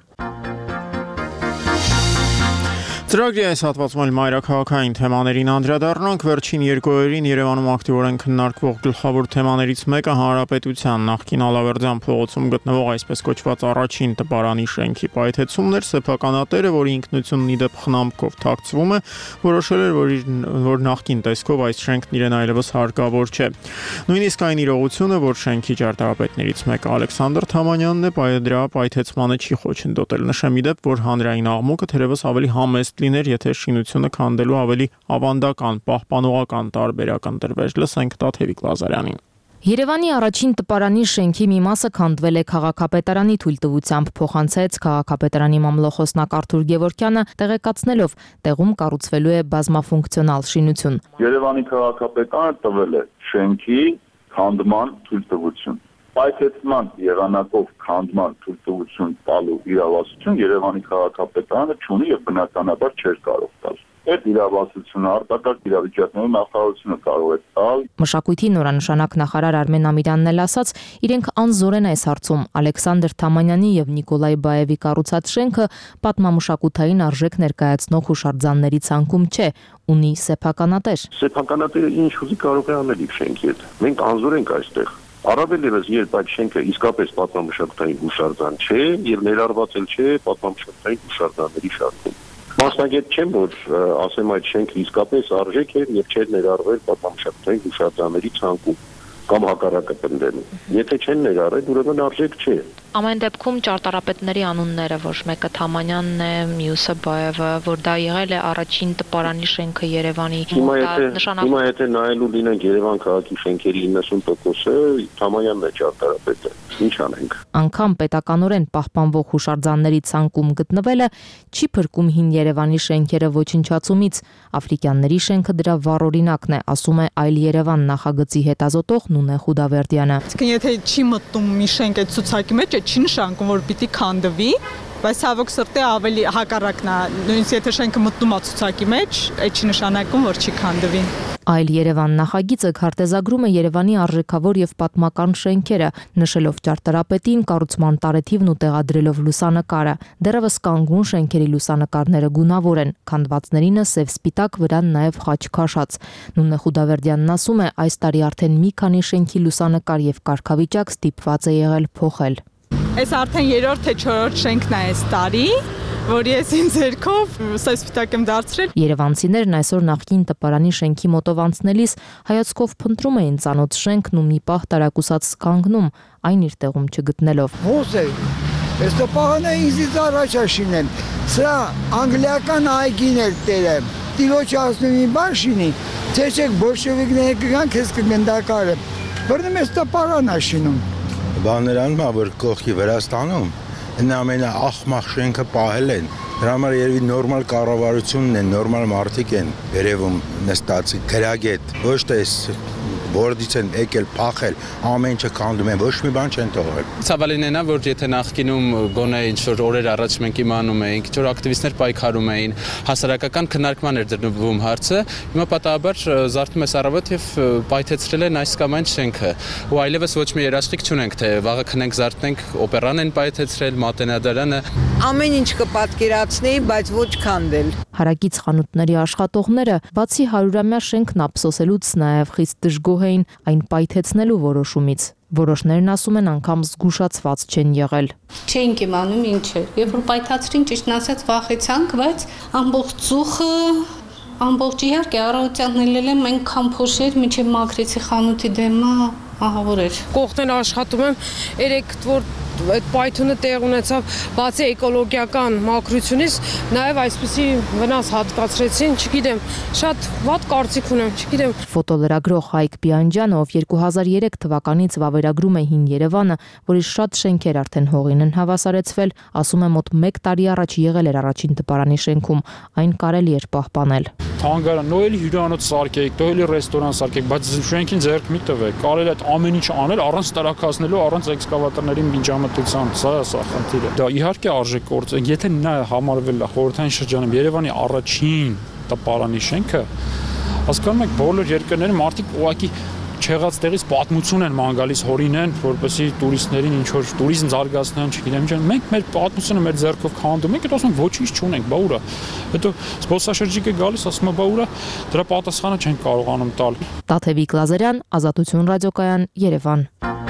Ծրագրի այս հատվածում էլ մայրաքաղաքային թեմաներին անդրադառնանք։ Վերջին 2 օրերին Երևանում ակտիվորեն քննարկվող գլխավոր թեմաներից մեկը հանրապետության նախկին Ալավերդյան փողոցում գտնվող այսպես կոչված առաջին տպարանի շենքի պայթեցումն էր։ Սեփականատերը, որի ինքնությունն ի դեպ խնամքով թաքցվում է, որոշել էր, որ նախկին տեսքով այս շենքն իրեն այլևս հարկավոր չէ։ Նույնիսկ այն իրողությունը, որ շենքի ճարտարապետներից մեկը Ալեքսանդր Թամանյանն է, դրա պայթեցմանը չի խոչընդոտել։ Նշեմ ի դեպ, որ հանրային աղմուկը թերևս ավելի համեստ լիներ, եթե շինությունը քանդելու ավելի ավանդական, պահպանողական տարբերակ ընտրվեր։ Լսենք Տաթևիկ Լազարյանին։ Երևանի առաջին տպարանի շենքի մի մասը քանդվել է քաղաքապետարանի թույլտվությամբ, փոխանցեց քաղաքապետարանի մամլոխոսնակ Արթուր Գևորգյանը, տեղեկացնելով, տեղում կառուցվելու է բազմաֆունկցիոնալ շինություն։ Երևանի քաղաքապետարանը տվել է շենքի քանդման թույլտվություն։ Պայթեցման եղանակով քանդման թույլտվություն տալու իրավասություն Երևանի քաղաքապետարանը չունի եւ բնականաբար չէր կարող տալ։ Այդ իրավասությունը արտակարգ իրավիճակների նախարարությունը կարող է տալ։ Մշակույթի նորանշանակ նախարար Արմեն Ամիրյանն էլ ասաց, իրենք անզոր են այս հարցում։ Ալեքսանդր Թամանյանի եւ Նիկոլայ Բայևի կառուցած շենքը պատմամշակութային արժեք ներկայացնող հուշարձանների ցանկում չէ, ունի սեփականատեր։ Սեփականատերը ինչ ուզի կարող է անել իր շենքի հետ։ Մենք անզոր ենք այստեղ։ Առավել ևս երբ այդ շենքը իսկապես պատմամշակութային հուշարձան չէ եւ ներառված էլ չէ պատմամշակութային հուշարձանների շարքում։ Մասնագետ չեմ, որ ասեմ այդ շենքը իսկապես արժեք է եւ չէր ներառվել պատմամշակութային հուշարձանների ցանկում կամ հակառակը պնդել։ Եթե չեն ներառել, ուրեմն արժեք չէ։ Ամեն դեպքում ճարտարապետների անունները, որ մեկը Թամանյանն է, մյուսը Բայևը, որ դա եղել է առաջին տպարանի շենքը Երևանի, Հիմա եթե նայելու լինենք Երևան քաղաքի շենքերի 90%-ը Թամանյանն է ճարտարապետը։ Ինչ անենք։ Անկամ պետականորեն պահպանվող հուշարձանների ցանկում գտնվելը չի փրկում հին Երևանի շենքերը ոչնչացումից։ Աֆրիկյանների շենքը դրա վառ օրինակն է, ասում է Այլ Երևան նախագծի հետազոտող Նունե Խուդավերդյանը։ Իսկ եթե չի մտնում մի շենք այդ ցուցակի մեջ, չի նշանակում, որ պիտի քանդվի, բայց ցավոք սրտի ավելի հակառակն է, նույնիսկ եթե շենքը մտնում է ցուցակի մեջ, այդ չի նշանակում, որ չի քանդվի։ Այլ Երևան նախագիծը քարտեզագրում է Երևանի արժեքավոր եւ պատմական շենքերը, նշելով ճարտարապետին, կառուցման տարեթիվն ու տեղադրելով լուսանկարը։ Դեռևս կանգուն շենքերի լուսանկարները գունավոր են, քանդվածներինը սև-սպիտակ, վրան նաեւ խաչ քաշած։ Նունե Խուդավերդյանն ասում է, այս տարի արդեն մի քանի շենքի լուսանկար եւ կարգավիճակ ստիպված է եղել փոխել։ Այս արդեն 3-րդ թե 4-րդ շենքն է այս տարի, որ ես ինձ ձերքով սպիտակ եմ դարձրել։ Երևանցիներն այսօր նախկին տպարանի շենքի մոտով անցնելիս հայացքով փնտրում էին ծանոթ շենքն ու մի պահ տարակուսած կանգնում, այն իր տեղում չգտնելով։ Ո՞ս է։ Այս տպարանը ինձից առաջ է շինել։ Սա անգլիական այգին էր տերը։ Տիրոջ ասում մի բան շինի, ցեչեք բոլշևիկները կգան, քեզ կգնդակարը։ Բռնում ես տպարան է շինում։ Բաներան որ կողքի Վրաստանում ամենաախմախ շենքը պահել են։ Դրա համար երևի նորմալ կառավարությունն է, նորմալ մարդիկ են երևում նստած, գրագետ, ոչ թե որից են եկել փախել, ամեն ինչը քանդում են, ոչ մի բան չեն թողել։ Ցավալին է նա, որ եթե նախկինում գոնե ինչ-որ օրեր առաջ մենք իմանում էինք, ինչ-որ ակտիվիստներ պայքարում էին, հասարակական քննարկման էր դրվում հարցը, հիմա պատահաբար զարթնում ես առավոտ եւ պայթեցրել են այս կամ այն շենքը, ու այլևս ոչ մի երաշխիք չունենք, թե վաղը քնենք զարթնենք, օպերան են պայթեցրել, մատենադարանը։ Ամեն ինչ կպատկերացնեի, բայց ոչ քանդել։ Հարակից խանութների աշխատողները բացի 100-ամյա շենքն ափսոսելուց նաև խիստ դժգոհ էին այն պայթեցնելու որոշումից։ Որոշներն ասում են անգամ զգուշացված չեն եղել։ Չենք իմանում ինչ է։ Երբ որ պայթացրին, ճիշտն ասած վախեցանք, բայց ամբողջ ծուխը, ամբողջ իհարկե առավոտյան ելել եմ այնքան փոշեր, մինչև մաքրեցի խանութի դեմը, ահավոր էր։ Կողքն աշխատում եմ, երեք որ այդ պայթունը տեղ ունեցավ, բացի էկոլոգիական մաքրությունից, նաև այսպիսի վնաս հատկացրեցին, չգիտեմ, շատ վատ կարծիք ունեմ, չգիտեմ։ Ֆոտոլրագրող Հայկ Բիանջյանը, ով 2003 թվականից վավերագրում է հին Երևանը, որի շատ շենքեր արդեն հողին են հավասարեցվել, ասում է մոտ 1 տարի առաջ եղել էր առաջին տպարանի շենքում, այն կարելի էր պահպանել։ Թանգարան, նոյելի հյուրանոց սարքեք, նոյելի ռեստորան սարքեք, բայց շենքին ձեռք մի տվեք, կարելի է ամեն ինչ անել առանց տարակացնելու, առանց էքսկավատորների միջամտության, սա խնդիրը։ Դա իհարկե արժեքորձ է, եթե նա համարվել է խորհրդային շրջանում Երևանի առաջին տպարանի շենքը, հասկանում եք, բոլոր երկրների մարդիկ ուղղակի չեղած տեղից պատմություն են ման գալիս, հորինեն, որպեսզի տուրիստներին ինչ որ տուրիզմ զարգացնեն, չգիտեմ ինչ։ Մենք մեր պատմությունը մեր ձեռքով քանդում ենք, ասում ոչինչ չունենք, բա ուրա։ Հետո զբոսաշրջիկը գալիս, ասում է, բա ուրա, դրա պատասխանը չենք կարողանում տալ։ Տաթևիկ Լազարյան, Ազատություն ռադիոկայան, Երևան։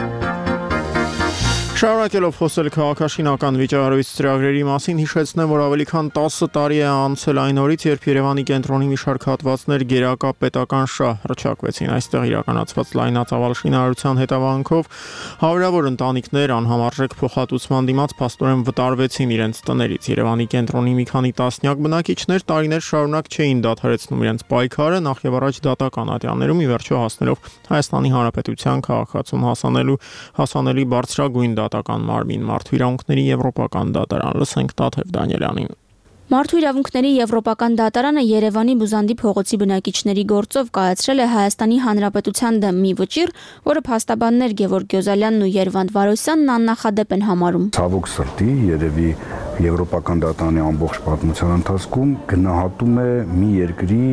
Շարունակելով խոսել քաղաքաշինական վիճահարույց ծրագրերի մասին, հիշեցնեմ, որ ավելի քան 10 տարի է անցել այն օրից, երբ Երևանի կենտրոնի մի շարք հատվածներ գերակա պետական շահ հռչակվեցին։ Այստեղ իրականացված լայնածավալ շինարարության հետևանքով հարյուրավոր ընտանիքներ անհամարժեք փոխհատուցման դիմաց փաստորեն վտարվեցին իրենց տներից։ Երևանի կենտրոնի մի քանի տասնյակ բնակիչներ տարիներ շարունակ չէին դադարեցնում իրենց պայքարը, նախ եւ առաջ դատական ատյաններում ի վերջո հասնելով Հայաստանի Հանրապետության քաղաքացուն հասանելի բարձրագույն դատական մարմին, մարդու իրավունքների եվրոպական դատարան։ Լսենք Տաթև Դանիելյանին։ Մարդու իրավունքների Եվրոպական դատարանը Երևանի Բուզանդի փողոցի բնակիչների գործով կայացրել է Հայաստանի Հանրապետության դեմ մի վճիռ, որը փաստաբաններ Գևորգ Գյոզալյանն ու Երվանդ Վարոսյանն աննախադեպ են համարում։ Ցավոք սրտի, երևի Եվրոպական դատարանի ամբողջ պատմության ընթացքում գնահատում է մի երկրի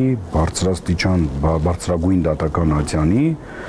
բարձրագույն դատական ատյանի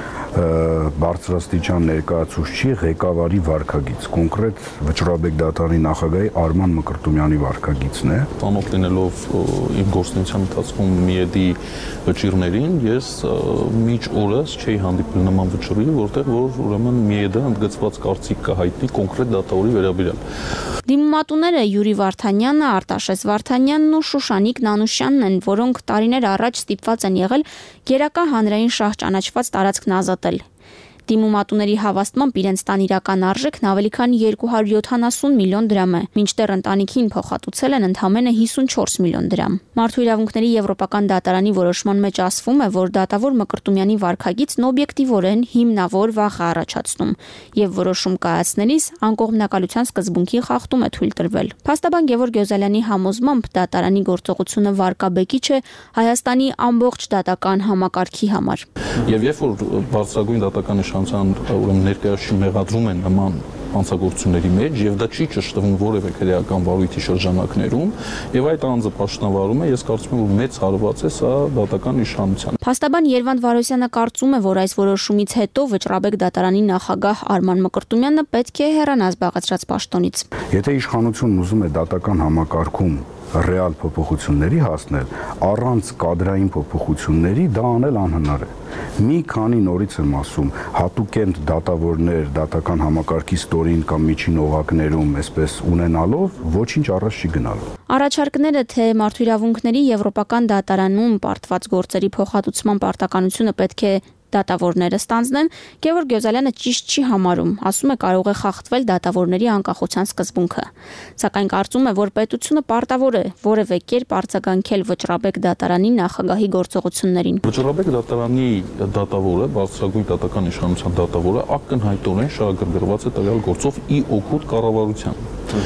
բարձրաստիճան ներկայացուցչի ղեկավարի վարքագիծ, կոնկրետ Վճռաբեկ դատարանի նախագահի Արման Մկրտումյանի վարքագիծն է։ Ծանոթ լինելով իմ գործունեության ընթացքում միեդի վճիռներին, ես միջ օրս չէի հանդիպել նման վճռի, որտեղ որ ուրեմն միեդը ընդգծված կարծիք կհայտնի կոնկրետ դատավորի վերաբերյալ։ Դիմումատուները Յուրի Վարդանյանը, Արտաշես Վարդանյանն ու Շուշանիկ Նանուշյանն են, որոնք տարիներ առաջ ստիպված են եղել գերակա հանրային շահ ճանաչված տարածքն ազատել։ Դիմումատուների հավաստմամբ իրենց տան իրական արժեքն ավելի քան 270 միլիոն դրամ է, մինչդեռ ընտանիքին փոխհատուցել են ընդամենը 54 միլիոն դրամ։ Մարդու իրավունքների Եվրոպական դատարանի որոշման մեջ ասվում է, որ դատավոր Մկրտումյանի վարքագիծն օբյեկտիվորեն հիմնավոր վախ է առաջացնում եւ որոշում կայացնելիս անկողմնակալության սկզբունքի խախտում է թույլ տրվել։ Փաստաբան Գևորգ Գյոզալյանի համոզմամբ դատարանի գործողությունը վարկաբեկիչ է Հայաստանի ամբողջ դատական համակարգի համար։ Եվ երբ որ բարձրագույն դատական ուրեմն ներկայացուցիչ մեղադրում են նման հանցագործությունների մեջ եւ դա չի ճշտվում որևէ քրեական վարույթի շրջանակներում եւ այդ անձը պաշտոնավարում է, ես կարծում եմ որ մեծ հարված է սա դատական իշխանության։ Փաստաբան Երվանդ Վարոսյանը կարծում է, որ այս որոշումից հետո Վճռաբեկ դատարանի նախագահ Արման Մկրտումյանը պետք է հեռանա զբաղեցրած պաշտոնից։ Եթե իշխանությունն ուզում է դատական համակարգում ռեալ փոփոխությունների հասնել, առանց կադրային փոփոխությունների դա անել անհնար է։ Մի քանի նորից եմ ասում, հատուկենտ դատավորներ դատական համակարգի ստորին կամ միջին օղակներում այսպես ունենալով ոչինչ առաջ չի գնալու։ Առաջարկները, թե մարդու իրավունքների Եվրոպական դատարանում պարտված գործերի փոխհատուցման պարտականությունը պետք է դատավորները ստանձնեն, Գևորգ Գյոզալյանը ճիշտ չի համարում, ասում է կարող է խախտվել դատավորների անկախության սկզբունքը։ Սակայն կարծում է, որ պետությունը պարտավոր է որևէ կերպ արձագանքել Վճռաբեկ դատարանի նախագահի գործողություններին։ Վճռաբեկ դատարանի դատավորը, բարձրագույն դատական իշխանության դատավորը ակնհայտորեն շահագրգռված է տվյալ գործով ի օգուտ կառավարության։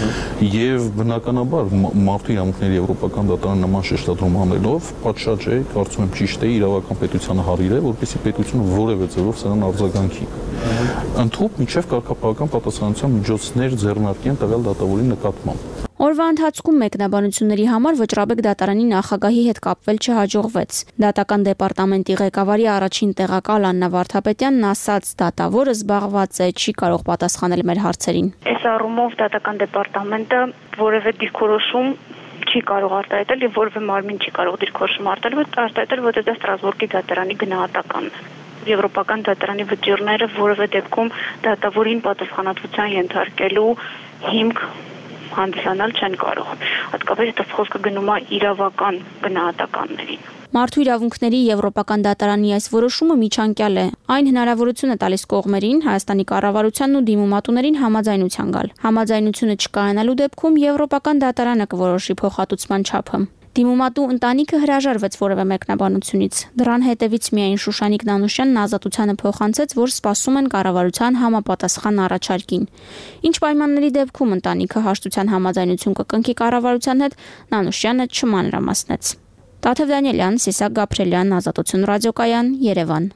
Եվ բնականաբար մարդու իրավունքների Եվրոպական դատարան նման շեշտադրում անելով պատշաճ է, կարծում եմ ճիշտ է իրավական պետությանը հարիր է, որպեսզի պետությունը որևէ ձևով սրան արձագանքի։ Ընդհանուր միջև կարգապահական պատասխանատվության միջոցներ ձեռնարկեն տվյալ դատավորի նկատմամբ։ Օրվա ընթացքում մեկնաբանությունների համար Վճռաբեկ դատարանի նախագահի հետ կապվել չհաջողվեց։ Դատական դեպարտամենտի ղեկավարի առաջին տեղակալ Աննա Վարդապետյանն ասաց, դատավորը զբաղված է, չի կարող պատասխանել մեր հարցերին։ Այս առումով դատական դեպարտամենտը որևէ դիրքորոշում չի կարող արտահայտել եւ որևէ մարմին չի կարող դիրքորոշում արտահայտել, որտեղ դա Ստրասբուրգի դատարանի գնահատականն է։ Եվրոպական դատարանի վճիռները որևէ դեպքում դատավորին պատասխանատվության ենթարկելու հիմք հանդիսանալ չեն կարող, հատկապես եթե խոսքը գնում է իրավական գնահատականներին։ Մարդու իրավունքների Եվրոպական դատարանի այս որոշումը միջանկյալ է։ Այն հնարավորություն է տալիս կողմերին, Հայաստանի կառավարությանն ու դիմումատուներին համաձայնության գալ։ Համաձայնությունը չկայանալու դեպքում Եվրոպական դատարանը կորոշի փոխհատուցման չափը։ Դիմումատու ընտանիքը հրաժարվեց որևէ մեկնաբանությունից։ Դրան հետևից միայն Շուշանիկ Նանուշյանն ազատությանը փոխանցեց, որ սպասում են կառավարության համապատասխան առաջարկին։ Ինչ պայմանների դեպքում ընտանիքը հաշտության համաձայնություն կկնքի կառավարության հետ, Նանուշյանը չմանրամասնեց։ Տաթև Դանիելյան, Սիսակ Գաբրելյան, Ազատություն ռադիոկայան, Երևան։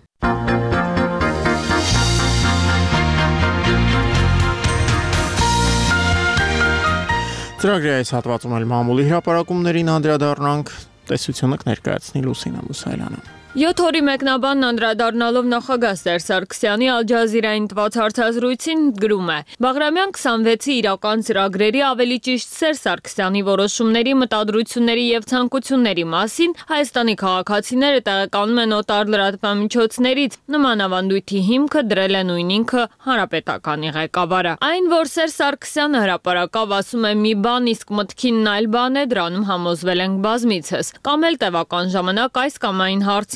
Ծրագրի այս հատվածում էլ մամուլի հրապարակումներին անդրադառնանք, տեսությունը կներկայացնի Լուսինա Մուսայելյանը։ 7 օրի մեկնաբանն անդրադառնալով նախագահ Սերժ Սարգսյանի Ալ-Ջազիրային տված հարցազրույցին գրում է. Բաղրամյան 26-ի իրական ծրագրերի, ավելի ճիշտ Սերժ Սարգսյանի որոշումների, մտադրությունների եւ ցանկությունների մասին Հայաստանի քաղաքացիները տեղեկանում են օտար լրատվամիջոցներից։ Նման ավանդույթի հիմքը դրել է նույն ինքը հանրապետականի ղեկավարը։ Այն, որ Սերժ Սարգսյանը հրապարակավ ասում է մի բան, իսկ մտքին այլ բան է, դրանում համոզվել ենք բազմիցս։ Կամ էլ տևական ժամանակ այս կամ այն հարցի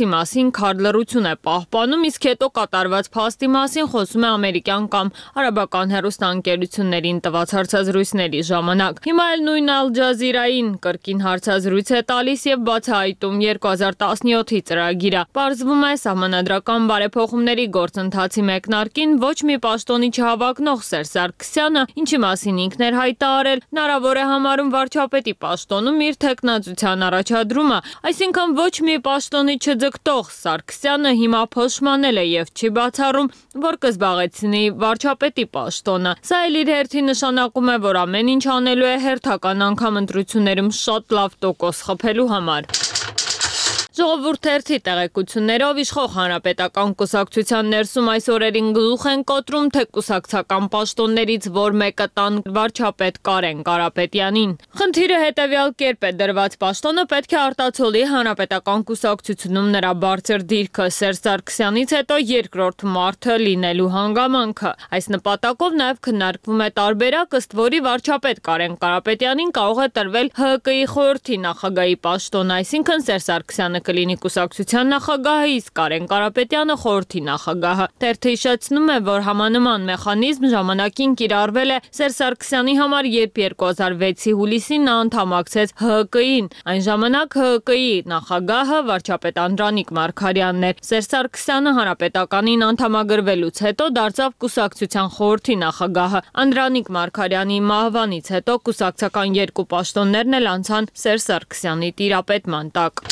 փաստի մասին քարտ լռություն է պահպանում, իսկ հետո կատարված փաստի մասին խոսում է ամերիկյան կամ արաբական հեռուստաընկերություններին տված հարցազրույցների ժամանակ։ Հիմա էլ նույն Al Jazeera-ին կրկին հարցազրույց է տալիս եւ բացահայտում 2017-ի ծրագիրը։ Պարզվում է սահմանադրական բարեփոխումների գործընթացի մեկնարկին ոչ մի պաշտոնի չհավակնող Սերժ Սարգսյանը, ինչի մասին ինքն էր հայտարարել, հնարավոր է համարում վարչապետի պաշտոնում իր թեկնածության առաջադրումը, այսինքն ոչ մի պաշտոնի չձգտող Սարգսյանը հիմա փոշմանել է եւ չի բացառում, որ կզբաղեցնի վարչապետի պաշտոնը։ Սա էլ իր հերթին նշանակում է, որ ամեն ինչ անելու է հերթական անգամ ընտրություններում շատ լավ տոկոս խփելու համար։ Ժողովուրդ թերթի տեղեկություններով իշխող հանրապետական կուսակցության ներսում այս օրերին գլուխ են կոտրում, թե կուսակցական պաշտոններից որ մեկը տան վարչապետ Կարեն Կարապետյանին։ Խնդիրը հետևյալ կերպ է դրված. պաշտոնը պետք է արտացոլի հանրապետական կուսակցությունում նրա բարձր դիրքը, Սերժ Սարգսյանից հետո երկրորդ մարդը լինելու հանգամանքը։ Այս նպատակով նաև քննարկվում է տարբերակ, ըստ որի վարչապետ Կարեն Կարապետյանին կարող է տրվել ՀԿ-ի խորհրդի նախագահի պաշտոնը, այսինքն Սերժ Սարգսյանը կլինի կուսակցության նախագահը, իսկ Կարեն Կարապետյանը խորհրդի նախագահը։ Թերթը հիշեցնում է, որ համանման մեխանիզմ ժամանակին կիրառվել է Սերժ Սարգսյանի համար, երբ 2006-ի հուլիսին նա անդամակցեց ՀԿ-ին։ Այն ժամանակ ՀԿ-ի նախագահը վարչապետ Անդրանիկ Մարգարյանն էր։ Սերժ Սարգսյանը հանրապետականին անդամագրվելուց հետո դարձավ կուսակցության խորհրդի նախագահը։ Անդրանիկ Մարգարյանի մահվանից հետո կուսակցական երկու պաշտոններն էլ անցան Սերժ Սարգսյանի տիրապետման տակ։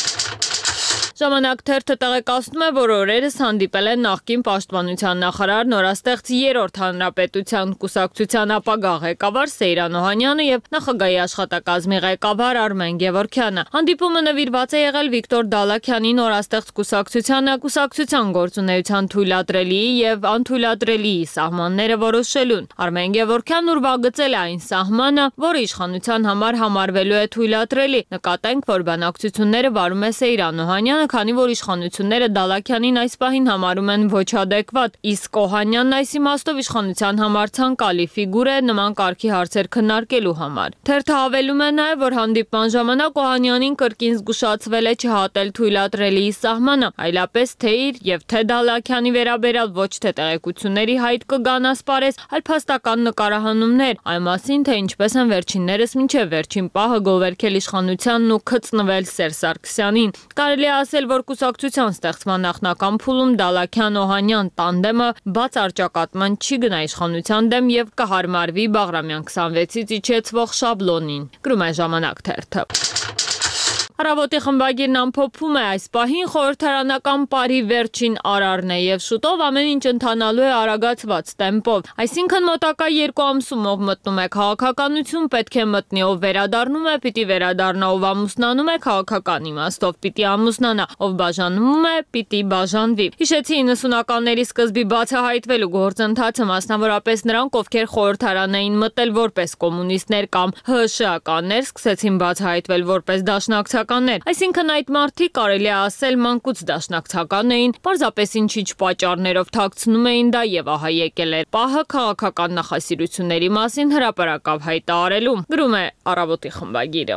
Ժամանակ թերթը տեղեկացնում է, որ օրերս հանդիպել են նախկին պաշտպանության նախարար, նորաստեղծ երրորդ հանրապետության կուսակցության ապագա ղեկավար Սեյրան Օհանյանը եւ նախագահի աշխատակազմի ղեկավար Արմեն Գևորգյանը։ Հանդիպումը նվիրված է եղել Վիկտոր Դալաքյանի նորաստեղծ կուսակցությանը, կուսակցության գործունեության թույլատրելի եւ անթույլատրելի սահմանները որոշելուն։ Արմեն Գևորգյանն ուրվագծել է այն սահմանը, որը իշխանության համար համարվելու է թույլատրելի։ Նկատենք, որ բանակցությունները վարում է Սեյրան Օհանյանը, քանի որ իշխանությունները Դալաքյանին այս պահին համարում են ոչ ադեկվատ, իսկ Օհանյանն այս իմաստով իշխանության համար ցանկալի ֆիգուր է նման կարգի հարցեր քննարկելու համար։ Թերթը հավելում է նաև, որ հանդիպման ժամանակ Օհանյանին կրկին զգուշացվել է չհատել թույլատրելի սահմանը, այլապես թե իր եւ թե Դալաքյանի վերաբերյալ ոչ թե տեղեկությունների հայտ կգան ասպարեզ, այլ փաստական նկարահանումներ, այն մասին, թե ինչպես են վերջիններս մինչև վերջին պահը գովերքել իշխանությանն ու գծնվել Սերժ Սարգսյանին։ Կարելի է ասել, որ կուսակցության ստեղծման նախնական փուլում Դալաքյան-Օհանյան տանդեմը բաց արճակատման չի գնա իշխանության դեմ եւ կհարմարվի Բաղրամյան 26-ից իջեցվող շաբլոնին։ Գրում է Ժամանակ թերթը։ Առավոտի խմբագիրն ամփոփում է այս պահին խորհրդարանական պարի վերջին արարն է եւ շուտով ամեն ինչ ընթանալու է արագացված տեմպով։ Այսինքն մոտակա 2 ամսում ով մտնում է քաղաքականություն, պետք է մտնի, ով վերադառնում է, պիտի վերադառնա, ով ամուսնանում է քաղաքական իմաստով, պիտի ամուսնանա, ով բաժանվում է, պիտի բաժանվի։ Հիշեցի 90-ականների սկզբի բացահայտվելու գործընթացը, մասնավորապես նրանք, ովքեր խորհրդարան էին մտել որպես կոմունիստներ կամ ՀՇ-ականներ, սկսեցին բացահայտվել որպես դաշնակցական։ Այսինքն այդ մարդիկ կարելի է ասել մանկուց դաշնակցական էին, պարզապես ինչ-ինչ պատճառներով թաքցնում էին դա եւ ահա եկել էր պահը քաղաքական նախասիրությունների մասին հրապարակավ հայտարարելու։ Գրում է Առավոտի խմբագիրը։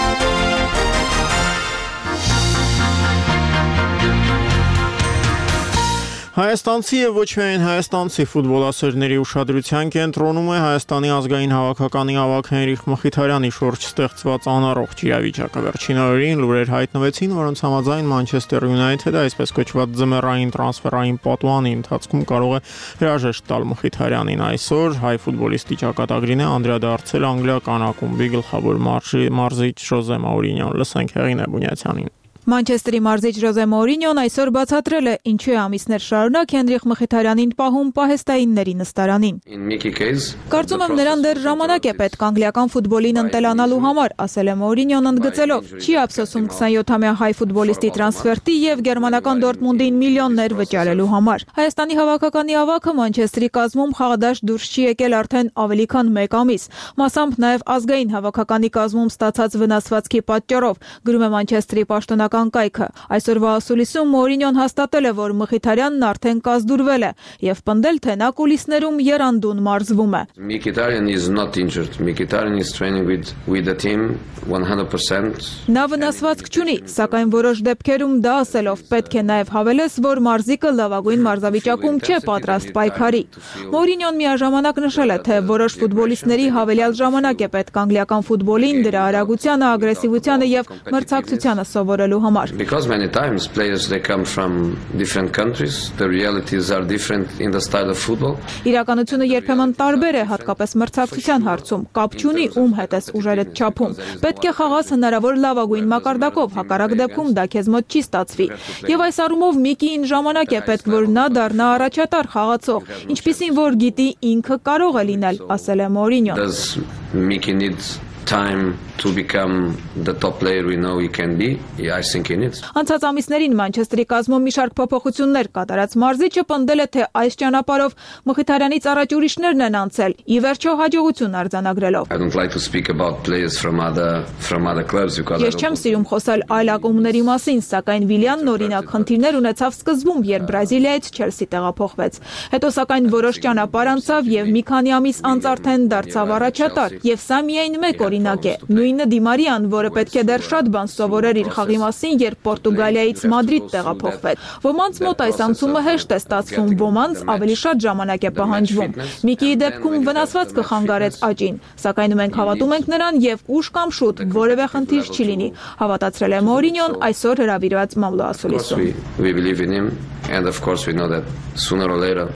Հայաստանցի եւ ոչ միայն հայաստանցի ֆուտբոլասերների ուշադրության կենտրոնում է Հայաստանի ազգային հավաքականի ավագ Հենրիխ Մխիթարյանի շուրջ ստեղծված անառողջ իրավիճակը։ Վերջին օրերին լուրեր հայտնվեցին, որոնց համաձայն Մանչեսթեր Յունայթեդը, այսպես կոչված ձմեռային տրանսֆերային պատուհանի ընթացքում կարող է հրաժեշտ տալ Մխիթարյանին։ Այսօր հայ ֆուտբոլիստի ճակատագրին է անդրադարձել անգլիական ակումբի գլխավոր մարզիչ Ժոզե Մաուրինյոն։ Լսենք Հեղինե Բունյացյանին։ Մանչեսթերի մարզիչ Ժոզե Մաուրինյոն այսօր բացատրել է, ինչու է ամիսներ շարունակ Հենրիխ Մխիթարյանին պահում պահեստայինների նստարանին։ Կարծում եմ նրան դեռ ժամանակ է պետք անգլիական ֆուտբոլին ընտելանալու համար, ասել է Մաուրինյոն ընդգծելով։ Չի ափսոսում 27-ամյա հայ ֆուտբոլիստի տրանսֆերտի եւ գերմանական Դորտմունդին միլիոններ վճարելու համար։ Հայաստանի հավաքականի ավագը Մանչեսթերի կազմում խաղադաշտ դուրս չի եկել արդեն ավելի քան 1 ամիս, մասամբ նաեւ ազգային հավաքականի կազմում ստացած վնասվածքի պատճառով, գրում է Մանչեսթերի պաշտոնական անձնական կայքը։ Այսօրվա ասուլիսում Մորինյոն հաստատել է, որ Մխիթարյանն արդեն կազդուրվել է եւ պնդել, թե նա կուլիսներում եռանդուն մարզվում է։ Mkhitaryan is not injured. Mkhitaryan is training with the team 100%. Նա վնասվածք չունի, սակայն որոշ դեպքերում դա ասելով պետք է նաև հավելես, որ մարզիկը լավագույն մարզավիճակում չէ պատրաստ պայքարի։ Մորինյոն միաժամանակ նշել է, թե որոշ ֆուտբոլիստների հավելյալ ժամանակ է պետք անգլիական ֆուտբոլին, դրա արագությանը, ագրեսիվությանը եւ մրցակցությանը սովորելու համար։ Because many times players they come from different countries, the realities are different in the style of football. Իրականությունը երբեմն տարբեր է, հատկապես մրցակցության հարցում, կապ չունի ում հետ ես ուժերդ չափում։ Պետք է խաղաս հնարավոր լավագույն մակարդակով, հակառակ դեպքում դա քեզ մոտ չի ստացվի։ Եվ այս առումով Միկիին ժամանակ է պետք, որ նա դառնա առաջատար խաղացող, ինչպիսին որ գիտի ինքը կարող է լինել, ասել է Մորինյոն։ Does Mickey need time to become the top player we know he can be? Yeah, I think he needs. Անցած ամիսներին Մանչեսթերի կազմում մի շարք փոփոխություններ կատարած մարզիչը պնդել է, թե այս ճանապարհով Մխիթարյանից առաջ ուրիշներն են անցել, ի վերջո հաջողություն արձանագրելով։ I don't like to speak about players from other clubs because Ես չեմ սիրում խոսալ այլ ակումբների մասին, սակայն Վիլյանն օրինակ խնդիրներ ունեցավ սկզբում, երբ Բրազիլիայից Չելսի տեղափոխվեց։ Հետո սակայն որոշ ճանապարհ անցավ եւ մի քանի ամիս անց արդեն դարձավ առաջատար, եւ սա միայն մեկ օրինակ է։ Նույնը Դի Մարիան, որը պետք է դեռ շատ բան սովորեր իր խաղի մասին, երբ Պորտուգալիայից Մադրիդ տեղափոխվեց։ Ոմանց մոտ այս անցումը հեշտ է ստացվում, ոմանց ավելի շատ ժամանակ է պահանջվում։ Միկիի դեպքում վնասվածքը խանգարեց աճին, սակայն մենք հավատում ենք նրան եւ ուշ կամ շուտ որևէ խնդիր չի լինի, հավատացրել է Մորինյոն այսօր հրավիրված մամլո ասուլիսում։ We believe in him and of course we know that sooner or later.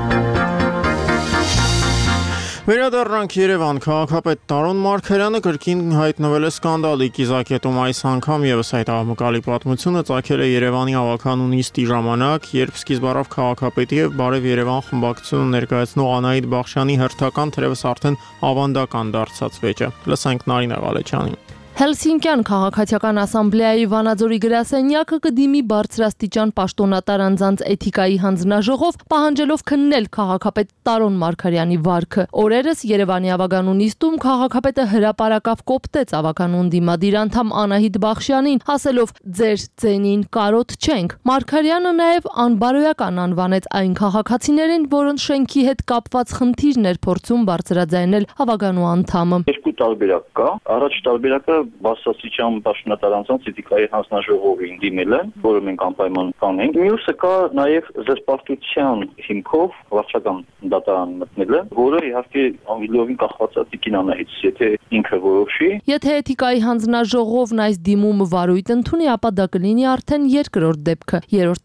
Վերադառնանք Երևան, քաղաքապետ Տարոն Մարգարյանը կրկին հայտնվել է սկանդալի կիզակետում այս անգամ եւս հայտարարմակալի պատմությունը ծագել է Երևանի ավականու նիստի ժամանակ, երբ սկիզբ առավ քաղաքապետի եւ Բարև Երևան խմբակցությունը ներկայացնող Անահիտ Բախշյանի հերթական թերևս արդեն ավանդական դարձած վեճը։ Լսենք Նարինե Ղալեչյանին։ Հելսինկյան քաղաքացիական ասամբլեայի Վանաձորի գրասենյակը կդիմի բարձրաստիճան պաշտոնատար անձանց էթիկայի հանձնաժողով, պահանջելով քննել քաղաքապետ Տարոն Մարգարյանի վարքը։ Օրերս Երևանի ավականու նիստում քաղաքապետը հրապարակավ կոպտեց ավականուն դիմադիր անդամ Անահիտ Բախշյանին, ասելով «Ձեր ձենին կարոտ չենք»։ Մարգարյանը նաև անբարոյական անվանեց այն քաղաքացիներին, որոնց շենքի հետ կապված խնդիրներ փորձում բարձրաձայնել ավականու անդամը։ Երկու տարբերակ կա։ Առաջ տարբերակը բարձրաստիճան պաշտոնատար անձանց էթիկայի հանձնաժողովին դիմելը, որը մենք անպայման կանենք։ Մյուսը կա նաև զսպարտության հիմքով վարչական դատարան մտնելը, որը իհարկե անվիլովին կախված է Տիկին Անահիտից, եթե ինքը որոշի։ Եթե էթիկայի հանձնաժողովն այս դիմումը վարույթ ընդունի, ապա դա կլինի արդեն երկրորդ դեպքը։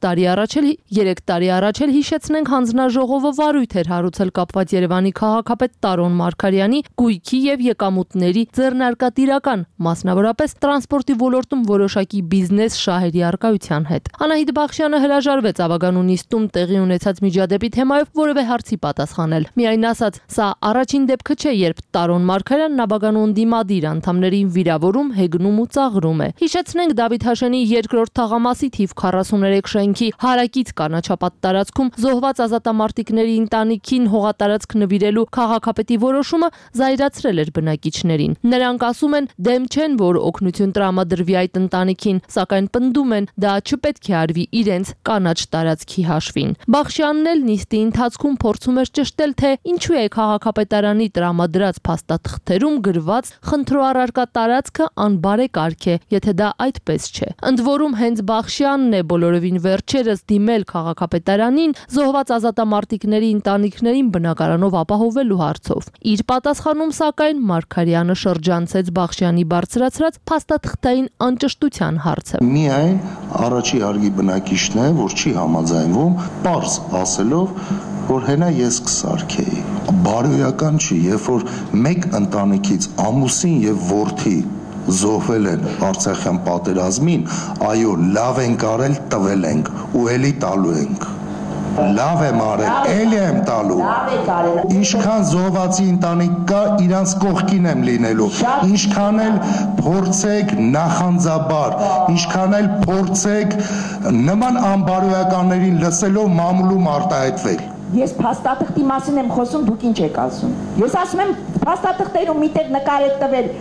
3 տարի առաջ էլ հիշեցնենք հանձնաժողովը վարույթ էր հարուցել կապված Երևանի քաղաքապետ Տարոն Մարգարյանի գույքի եւ եկամուտների ձեռնարկատիրական, մասնավորապես տրանսպորտի ոլորտում որոշակի բիզնես շահերի արկայության հետ։ Անահիտ Բախշյանը հրաժարվեց ավականու նիստում տեղի ունեցած միջադեպի թեմայով որևէ հարցի պատասխանել։ Միայն ասաց, սա առաջին դեպքը չէ, երբ Տարոն Մարգարյանն ավականուն դիմադիր անդամներին վիրավորում, հեգնում ու ծաղրում է։ Հիշեցնենք Դավիթ Հաշենի երկրորդ թաղամասի թիվ 43 շենքի հարակից կանաչապատ տարածքում զոհված ազատամարտիկների ընտանիքին հողատարածք նվիրելու քաղաքապետի որոշումը զայրացրել էր բնակիչներին։ Նրանք ասում են դեմ չեն, որ օգնություն տրամադրվի այդ ընտանիքին, սակայն պնդում են դա չպետք է արվի իրենց կանաչ տարածքի հաշվին։ Բախշյանն էլ նիստի ընթացքում փորձում էր ճշտել, թե ինչու է քաղաքապետարանի տրամադրած փաստաթղթերում գրված խնդրո առարկա տարածքը անբարեկարգ է, եթե դա այդպես չէ։ Ընդ որում հենց Բախշյանն է բոլորովին վերջերս դիմել քաղաքապետարանին զոհված ազատամարտիկների ընտանիքներին բնակարանով ապահովելու հարցով։ Իր պատասխանում սակայն Մարգարյանը շրջանցեց Բախշյանի բարձրացրած փաստաթղթային անճշտության հարցը։ Միայն առաջի հարգի բնակիչն է, որ չի համաձայնվում, պարզ ասելով, որ հենա ես կսարքեի։ Բարոյական չի, երբ որ մեկ ընտանիքից ամուսին եւ որդի զոհվել են Արցախյան պատերազմին, այո, լավ ենք արել, տվել ենք ու էլի տալու ենք։ Լավ եմ արել, էլի եմ տալու։ Ինչքան զոհվածի ընտանիք կա, իրանց կողքին եմ լինելու։ Ինչքան էլ փորձեք նախանձաբար, ինչքան էլ փորձեք նման անբարոյականներին լսելով մամուլում արտահայտվել։ Ես փաստաթղթի մասին եմ խոսում, դուք ինչ եք ասում։ Ես ասում եմ փաստաթղթերում միտեղ նկար եք տվել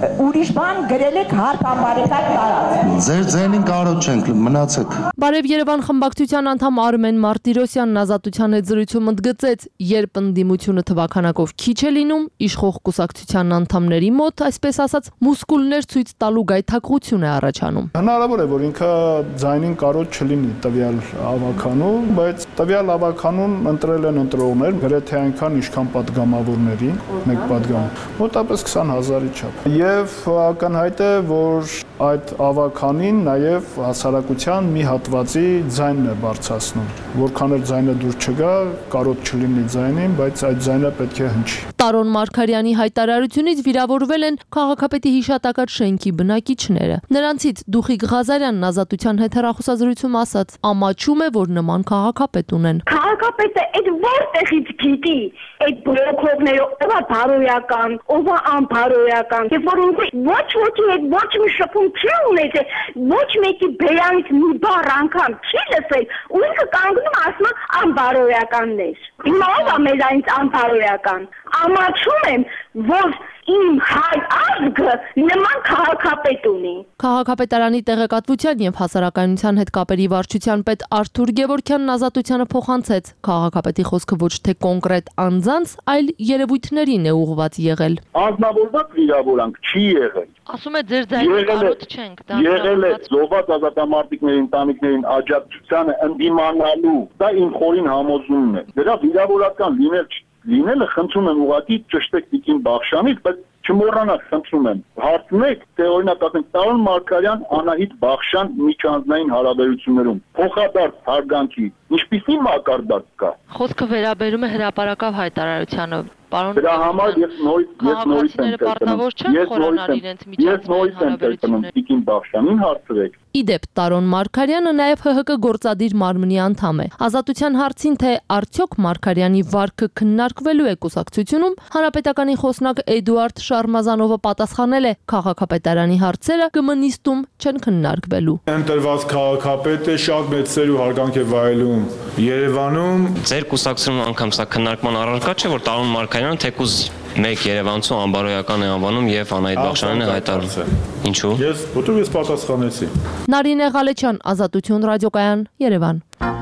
ուրիշ բան գրել եք հարկամարեկարգ տարած։ Ձեր ձենին կարոտ չենք, մնացեք։ Բարև Երևան խմբակցության անդամ Արմեն Մարտիրոսյանն Ազատության հետ զրույցում ընդգծեց, երբ ընդդիմությունը թվականակով քիչ է լինում, իշխող կուսակցության անդամների մոտ, այսպես ասած, մուսկուլներ ցույց տալու գայթակղություն է առաջանում։ Հնարավոր է, որ ինքը ձայնին կարոտ չլինի տվյալ ավականում, բայց տվյալ ավականուն ընտրել են ընտրողներ, գրեթե այնքան ինչքան պատգամավորներին, մեկ պատգամ, մոտավորապես 20,000-ի չափ։ Եվ ակնհայտ է, որ այդ ավականին նաև հասարակության մի հատվածի ձայնն է բարձրացնում։ Որքան էլ ձայնը դուր չգա, կարոտ չլինի ձայնին, բայց այդ ձայնը պետք է հնչի։ Տարոն Մարգարյանի հայտարարությունից վիրավորվել են քաղաքապետի հիշատակած շենքի բնակիչները։ Նրանցից Դուխիկ Ղազարյանն Ազատության հետ հեռախոսազրույցում ասաց, ամաչում է, որ նման քաղաքապետ ունեն։ Քաղաքապետը այդ որտեղից գիտի այդ բլոկովները ով է բարոյական, ով է անբարոյական, եւ որ ոչ ոքի հետ ոչ մի շփում չի ունեցել, ոչ մեկի բերանից մի բառ անգամ չի լսել, ու ինքը կանգնում ասում է անբարոյականներ։ Հիմա ով է մեզ այնց անբարոյական։ Ամաչում եմ, որ իմ հայ ազգը նման քաղաքապետ ունի։ Քաղաքապետարանի տեղեկատվության եւ հասարակայնության հետ կապերի վարչության պետ Արթուր Գևորգյանն Ազատությանը փոխանցեց, քաղաքապետի խոսքը ոչ թե կոնկրետ անձանց, այլ երևույթներին է ուղղված եղել։ Անձնավորված վիրավորանք չի եղել։ Ասում է ձեր ձայնին կարոտ չենք, դա եղել է զոհված ազատամարտիկների ընտանիքներին աջակցությանը ընդդիմանալու, դա իմ խորին համոզումն է։ Դրա վիրավորական լինելը խնդրում եմ ուղղակի ճշտեք Տիկին Բախշյանից, բայց չմոռանաք, խնդրում եմ, հարցնեք, թե օրինակ ասենք Տարոն Մարգարյան, Անահիտ Բախշյան միջանձնային հարաբերություններում փոխադարձ հարգանքի ինչպիսի մակարդակ կա։ Խոսքը վերաբերում է հրապարակավ հայտարարությանը։ Դրա համար ես նորից եմ պարտավոր չեն խորանալ իրենց միջանձնային հարաբերությունները։ Տիկին Բախշյանին հարցրեք։ Իդեպ Տարոն Մարգարյանը նաև ՀՀԿ գործադիր մարմնի անդամ է։ Ազատության հարցին, թե արդյոք Մարգարյանի վարքը քննարկվելու է կուսակցությունում, հանրապետականի խոսնակ Էդուարդ Շարմազանովը պատասխանել է, քաղաքապետարանի հարցերը կմնիստում չեն քննարկվելու։ Ընտրված քաղաքապետը շատ մեծ սեր ու հարգանք է վայելում Երևանում։ Ձեր կուսակցությունում անգամ սա քննարկման առարկա չէ, որ Տարոն Մարգարյանը թեկուզ մեկ երևանցու անբարոյական է անվանում եւ Անահիտ Բախշյանն է հայտարարում։ Ինչու՞։ Որտեղ ես պատասխանեցի։ Նարինե Ղալեչյան, Ազատություն ռադիոկայան, Երևան։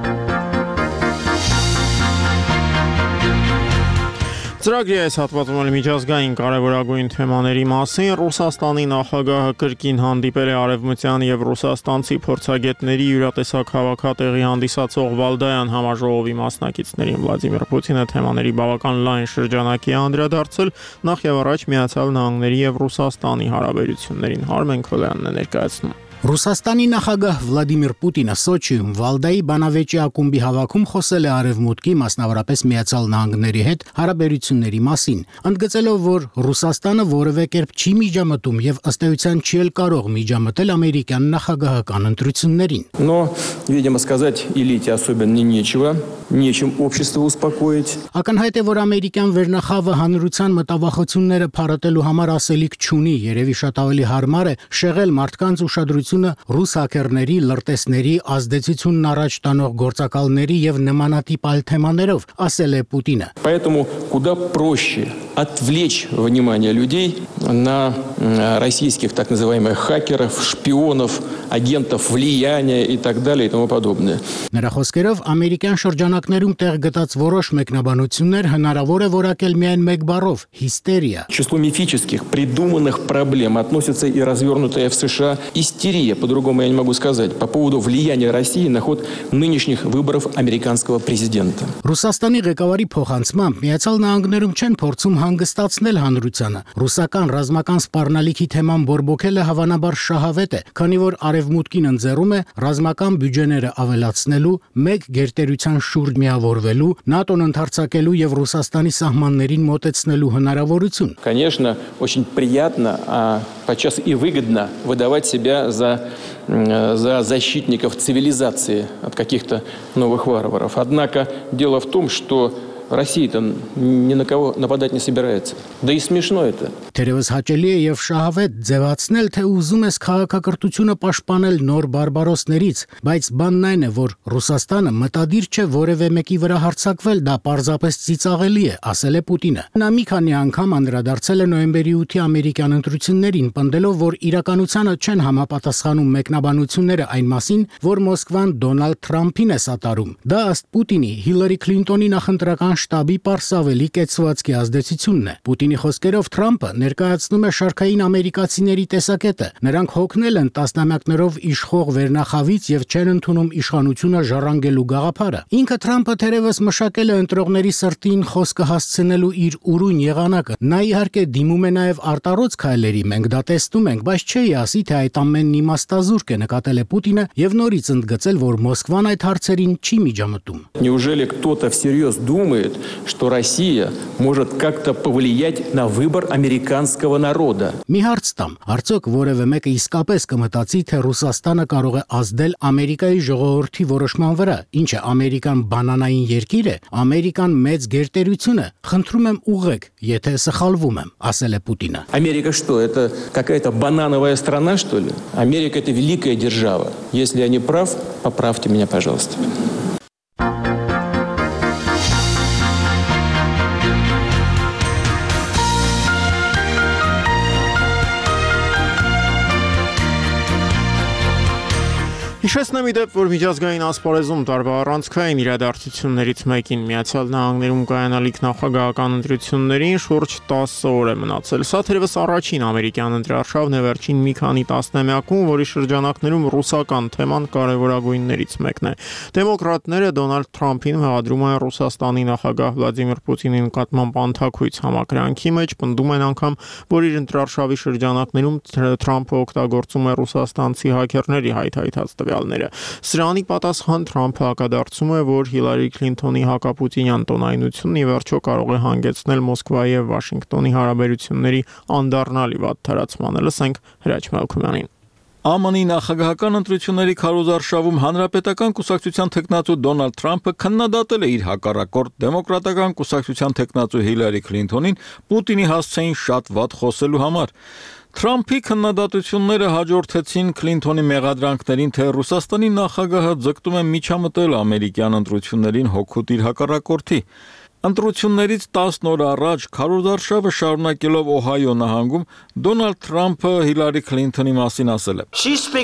Ծրագրի այս հատվածում միջազգային կարևորագույն թեմաների մասին Ռուսաստանի նախագահը կրկին հանդիպել է արևմտյան եւ ռուսաստանցի փորձագետների յուրատեսակ հավաքատեղի հանդիսացող Վալդայան համաժողովի մասնակիցներին։ Վլադիմիր Պուտինը թեմաների բավական լայն շրջանակի է անդրադարձել, նախ եւ առաջ Միացյալ Նահանգների եւ Ռուսաստանի հարաբերություններին։ Արմեն Քոլյանն է ներկայացնում։ Ռուսաստանի նախագահ Վլադիմիր Պուտինը Սոչիում Վալդայի բանավեճի ակումբի հավաքում խոսել է Արևմուտքի, մասնավորապես Միացյալ Նահանգների հետ հարաբերությունների մասին, ընդգծելով, որ Ռուսաստանը որևէ կերպ չի միջամտում եւ ըստ էության չի էլ կարող միջամտել ամերիկյան նախագահական ընտրություններին։ Но, видимо, сказать элите особенно нечего, нечем общество успокоить. Ակնհայտ է, որ ամերիկյան վերնախավը հանրության մտավախությունները փարատելու համար ասելիք չունի, երևի շատ ավելի հարմար է շեղել մարդկանց ուշադրությունը ռուս հակերների, լրտեսների, ազդեցությունն առաջ տանող գործակալների եւ նմանատիպ այլ թեմաներով, ասել է Պուտինը։ Поэтому куда проще отвлечь внимание людей на российских так называемых хакеров, шпионов, агентов влияния и так далее и тому подобное. Նրա խոսքերով ամերիկյան շրջանակներում տեղ գտած որոշ մեկնաբանություններ հնարավոր է որակել միայն մեկ բառով՝ հիստերիա։ К числу мифических придуманных проблем относится и развернутая в США истерия, по-другому я не могу сказать, по поводу влияния России на ход нынешних выборов американского президента. Ռուսաստանի ղեկավարի փոխանցմամբ Միացյալ Նահանգներում չեն փորձում հանգստացնել հանրությանը։ Ռուսական ռազմական սպառնալիքի թեման բորբոքելը հավանաբար շահավետ է, քանի որ Արևմուտքին ընձեռում է ռազմական բյուջեները ավելացնելու, մեկ գերտերության շուրջ միավորվելու, ՆԱՏՕ-ն ընդարձակելու եւ Ռուսաստանի սահմաններին մոտեցնելու հնարավորություն։ Конечно, очень приятно, а подчас и выгодно выдавать себя за защитников цивилизации от каких-то новых варваров. Однако дело в том, что Россия-то ни на кого нападать не собирается. Да и смешно это. Թերևս հաճելի է եւ շահավետ ձևացնել, թե ուզում ես քաղաքակրթությունը պաշտպանել նոր բարբարոսներից, բայց բանն այն է, որ Ռուսաստանը մտադիր չէ որևէ մեկի վրա հարձակվել, դա պարզապես ծիծաղելի է, ասել է Պուտինը։ Նա մի քանի անգամ անդրադարձել է նոյեմբերի 8-ի ամերիկյան ընտրություններին, պնդելով, որ իրականությանը չեն համապատասխանում մեկնաբանությունները այն մասին, որ Մոսկվան Դոնալդ Թրամփին է սատարում։ Դա ըստ Պուտինի Հիլարի Քլինտոնի նախընտրական շտաբի պարսավելի կեցվածքի ազդեցությունն է։ Պուտինի խոսքերով Թրամփը ներկայացնում է շարքային ամերիկացիների տեսակետը։ Նրանք հոգնել են տասնամյակներով իշխող վերնախավից եւ չեն ընդունում իշխանությունը ժառանգելու գաղափարը։ Ինքը Թրամփը թերևս մշակել է ընտրողների սրտին խոսքը հասցնելու իր ուրույն եղանակը։ Նա իհարկե դիմում է նաեւ արտառոց քայլերի, մենք դա տեսնում ենք, բայց չի ասի, թե այդ ամենն իմաստազուրկ է, նկատել է Պուտինը եւ նորից ընդգծել, որ Մոսկվան այդ հարցերին չի միջամտում։ Неужели кто-то всерьез думает, что Россия может как-то повлиять на выбор американского народа? Մի հարց տամ, արդյոք որևէ մեկը իսկապես կմտածի, թե Ռուսաստանը կարող է ազդել Ամերիկայի ժողովրդի որոշման վրա, ինչ է Ամերիկան բանանային երկիր է, Ամերիկան մեծ գերտերություն է, խնդրում եմ ուղղեք, եթե սխալվում եմ, ասել է Պուտինը։ Америка что, это какая-то банановая страна, что ли? Америка это великая держава. Если я не прав, поправьте меня, пожалуйста. Հիշեցնեմ իդեպ, որ միջազգային ասպարեզում տարվա առանցքային իրադարձություններից մեկին Միացյալ Նահանգներում կայանալիք նախագահական ընտրություններին շուրջ 10 օր է մնացել։ Սա թերևս առաջին ամերիկյան ընտրարշավն է վերջին մի քանի տասնամյակում, որի շրջանակներում ռուսական թեման կարևորագույններից մեկն է։ Դեմոկրատները Դոնալդ Թրամփին մեղադրում են Ռուսաստանի նախագահ Վլադիմիր Պուտինի նկատմամբ անթակույց համակրանքի մեջ, պնդում են անգամ, որ իր ընտրարշավի շրջանակներում Թրամփը օգտագործում է ռուսաստանցի հաքերների հայթայթած տվյալները։ Սրանի պատասխան Թրամփը հակադարձում է, որ Հիլարի Քլինտոնի հակապուտինյան տոնայնությունն ի վերջո կարող է հանգեցնել Մոսկվայի եւ Վաշինգտոնի հարաբերությունների անդառնալի վատ թարացմանը։ Լսենք Հրաչ Մալքումյանին։ ԱՄՆ-ի նախագահական ընտրությունների քարոզարշավում հանրապետական կուսակցության տեխնացու Դոնալդ Թրամփը քննադատել է իր հակառակորդ դեմոկրատական կուսակցության տեխնացու Հիլարի Քլինտոնին Պուտինի հասցեին շատ վատ խոսելու համար։ Թրամփի քննադատությունները հաջորդեցին Քլինտոնի մեղադրանքներին, թե Ռուսաստանի նախագահը ձգտում է միջամտել ամերիկյան ընտրություններին հօգուտ իր հակառակորդի։ Ընտրություններից 10 օր առաջ քարոզարշավը շարունակելով Օհայո նահանգում Դոնալդ Թրամփը Հիլարի Քլինտոնի մասին ասել է.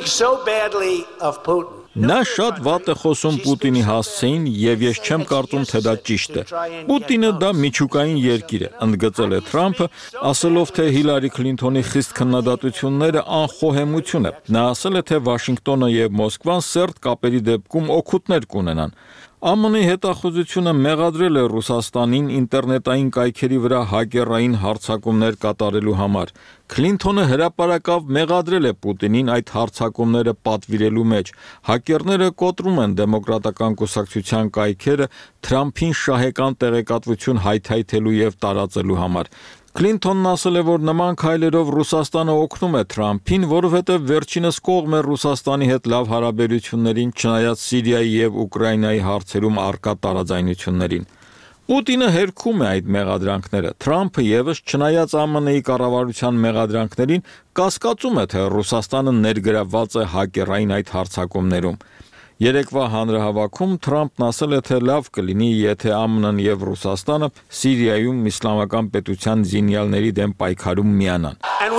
Նա շատ վատ է խոսում Պուտինի հասցեին եւ ես չեմ կարծում, թե դա ճիշտ է։ Պուտինը դա միջուկային երկիր է, ընդգծել է Թրամփը, ասելով, թե Հիլարի Քլինտոնի խիստ քննադատությունները անխոհեմություն է։ Նա ասել է, թե Վաշինգտոնը եւ Մոսկվան սերտ կապերի դեպքում օգուտներ կունենան։ ԱՄՆ-ի հետախուզությունը մեղադրել է Ռուսաստանին ինտերնետային կայքերի վրա հակերային հարձակումներ կատարելու համար։ Քլինտոնը հրապարակավ մեղադրել է Պուտինին այդ հարձակումները պատվիրելու մեջ։ Հակերները կոտրում են դեմոկրատական կուսակցության կայքերը Թրամփին շահեկան տեղեկատվություն հայթայթելու եւ տարածելու համար։ Քլինտոնն ասել է, որ նման քայլերով Ռուսաստանը օգնում է Թրամփին, որովհետև վերջինս կողմ է Ռուսաստանի հետ լավ հարաբերություններին, չնայած Սիրիայի եւ Ուկրաինայի հարցերում առկա տարաձայնություններին։ Պուտինը հերքում է այդ մեղադրանքները։ Թրամփը եւս չնայած ԱՄՆ-ի կառավարության մեղադրանքներին, կասկածում է, թե Ռուսաստանը ներգրավված է հակերային այդ հարձակումներում։ Երեկվա հանրահավաքում Թրամփն ասել է, թե լավ կլինի, եթե ԱՄՆ-ն եւ Ռուսաստանը Սիրիայում իսլամական պետության զինյալների դեմ պայքարում միանան։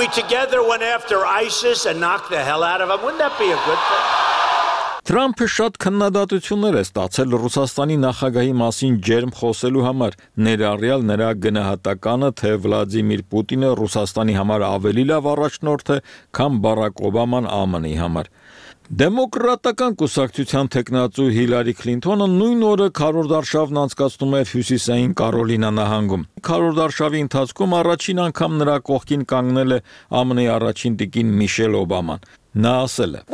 Թրամփը շատ քննադատություններ է ստացել Ռուսաստանի նախագահի մասին ջերմ խոսելու համար, ներառյալ նրա գնահատականը, թե Վլադիմիր Պուտինը Ռուսաստանի համար ավելի լավ առաջնորդ է, քան Բարակ Օբաման ԱՄՆ-ի համար։ Դեմոկրատական կուսակցության տեխնացու Հիլարի Քլինտոնը նույն օրը քարոզարշավն անցկացնում էր Հյուսիսային Կարոլինա նահանգում։ Քարոզարշավի ընթացքում առաջին անգամ նրա կողքին կանգնել է ԱՄՆ-ի առաջին տիկին Միշել Օբաման։ Նա ասել է.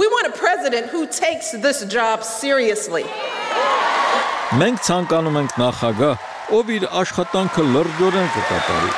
Մենք ցանկանում ենք նախագահ, ով իր աշխատանքը լրջորեն կկատարի։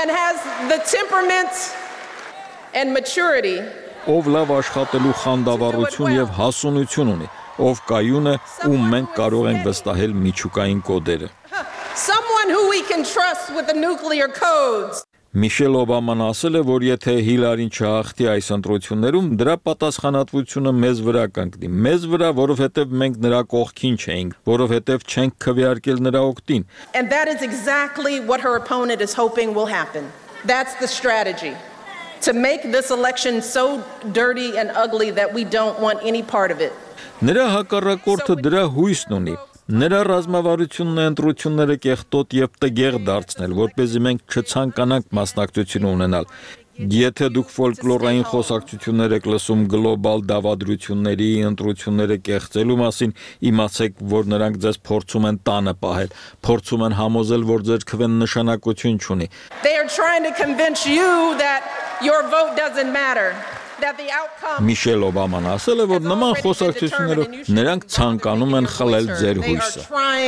Ով լավ աշխատելու խանդավառություն եւ հասունություն ունի, ով կայուն է, ում մենք կարող ենք վստահել միջուկային կոդերը։ Someone we can trust with the nuclear codes. Միշել Օբաման ասել է, որ եթե Հիլարին չհաղթի այս ընտրություններում, դրա պատասխանատվությունը մեզ վրա կընկնի։ Մեզ վրա, որովհետև մենք նրա կողքին չէինք, որովհետև չենք քվեարկել նրա օգտին։ And that is exactly what her opponent is hoping will happen. That's the strategy. To make this election so dirty and ugly that we don't want any part of it. Նրա հակառակորդը դրա հույսն ունի։ Նրա ռազմավարությունն է ընտրությունները կեղտոտ եւ տգեղ դարձնել, որպեսզի մենք չցանկանանք մասնակցություն ունենալ։ Եթե դուք ֆոլկլորային խոսակցություններ եք լսում գլոբալ դավադրությունների, ընտրությունները կեղծելու մասին, իմացեք, որ նրանք ձեզ փորձում են տանը պահել, փորձում են համոզել, որ ձեր քվեն նշանակություն չունի։ They are trying to convince you that your vote doesn't matter. Միշել Օբաման ասել է, որ նման խոսակցություններով նրանք ցանկանում են խլել ձեր հույսը։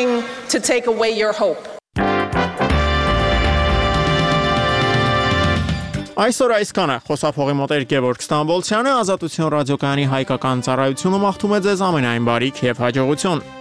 Այսօր այսքանը խոսափողի մոտ Գևորգ Ստամբոլցյանը, Ազատություն ռադիոկայանի հայկական ծառայությունը մաղթում է ձեզ ամենայն բարիք եւ հաջողություն։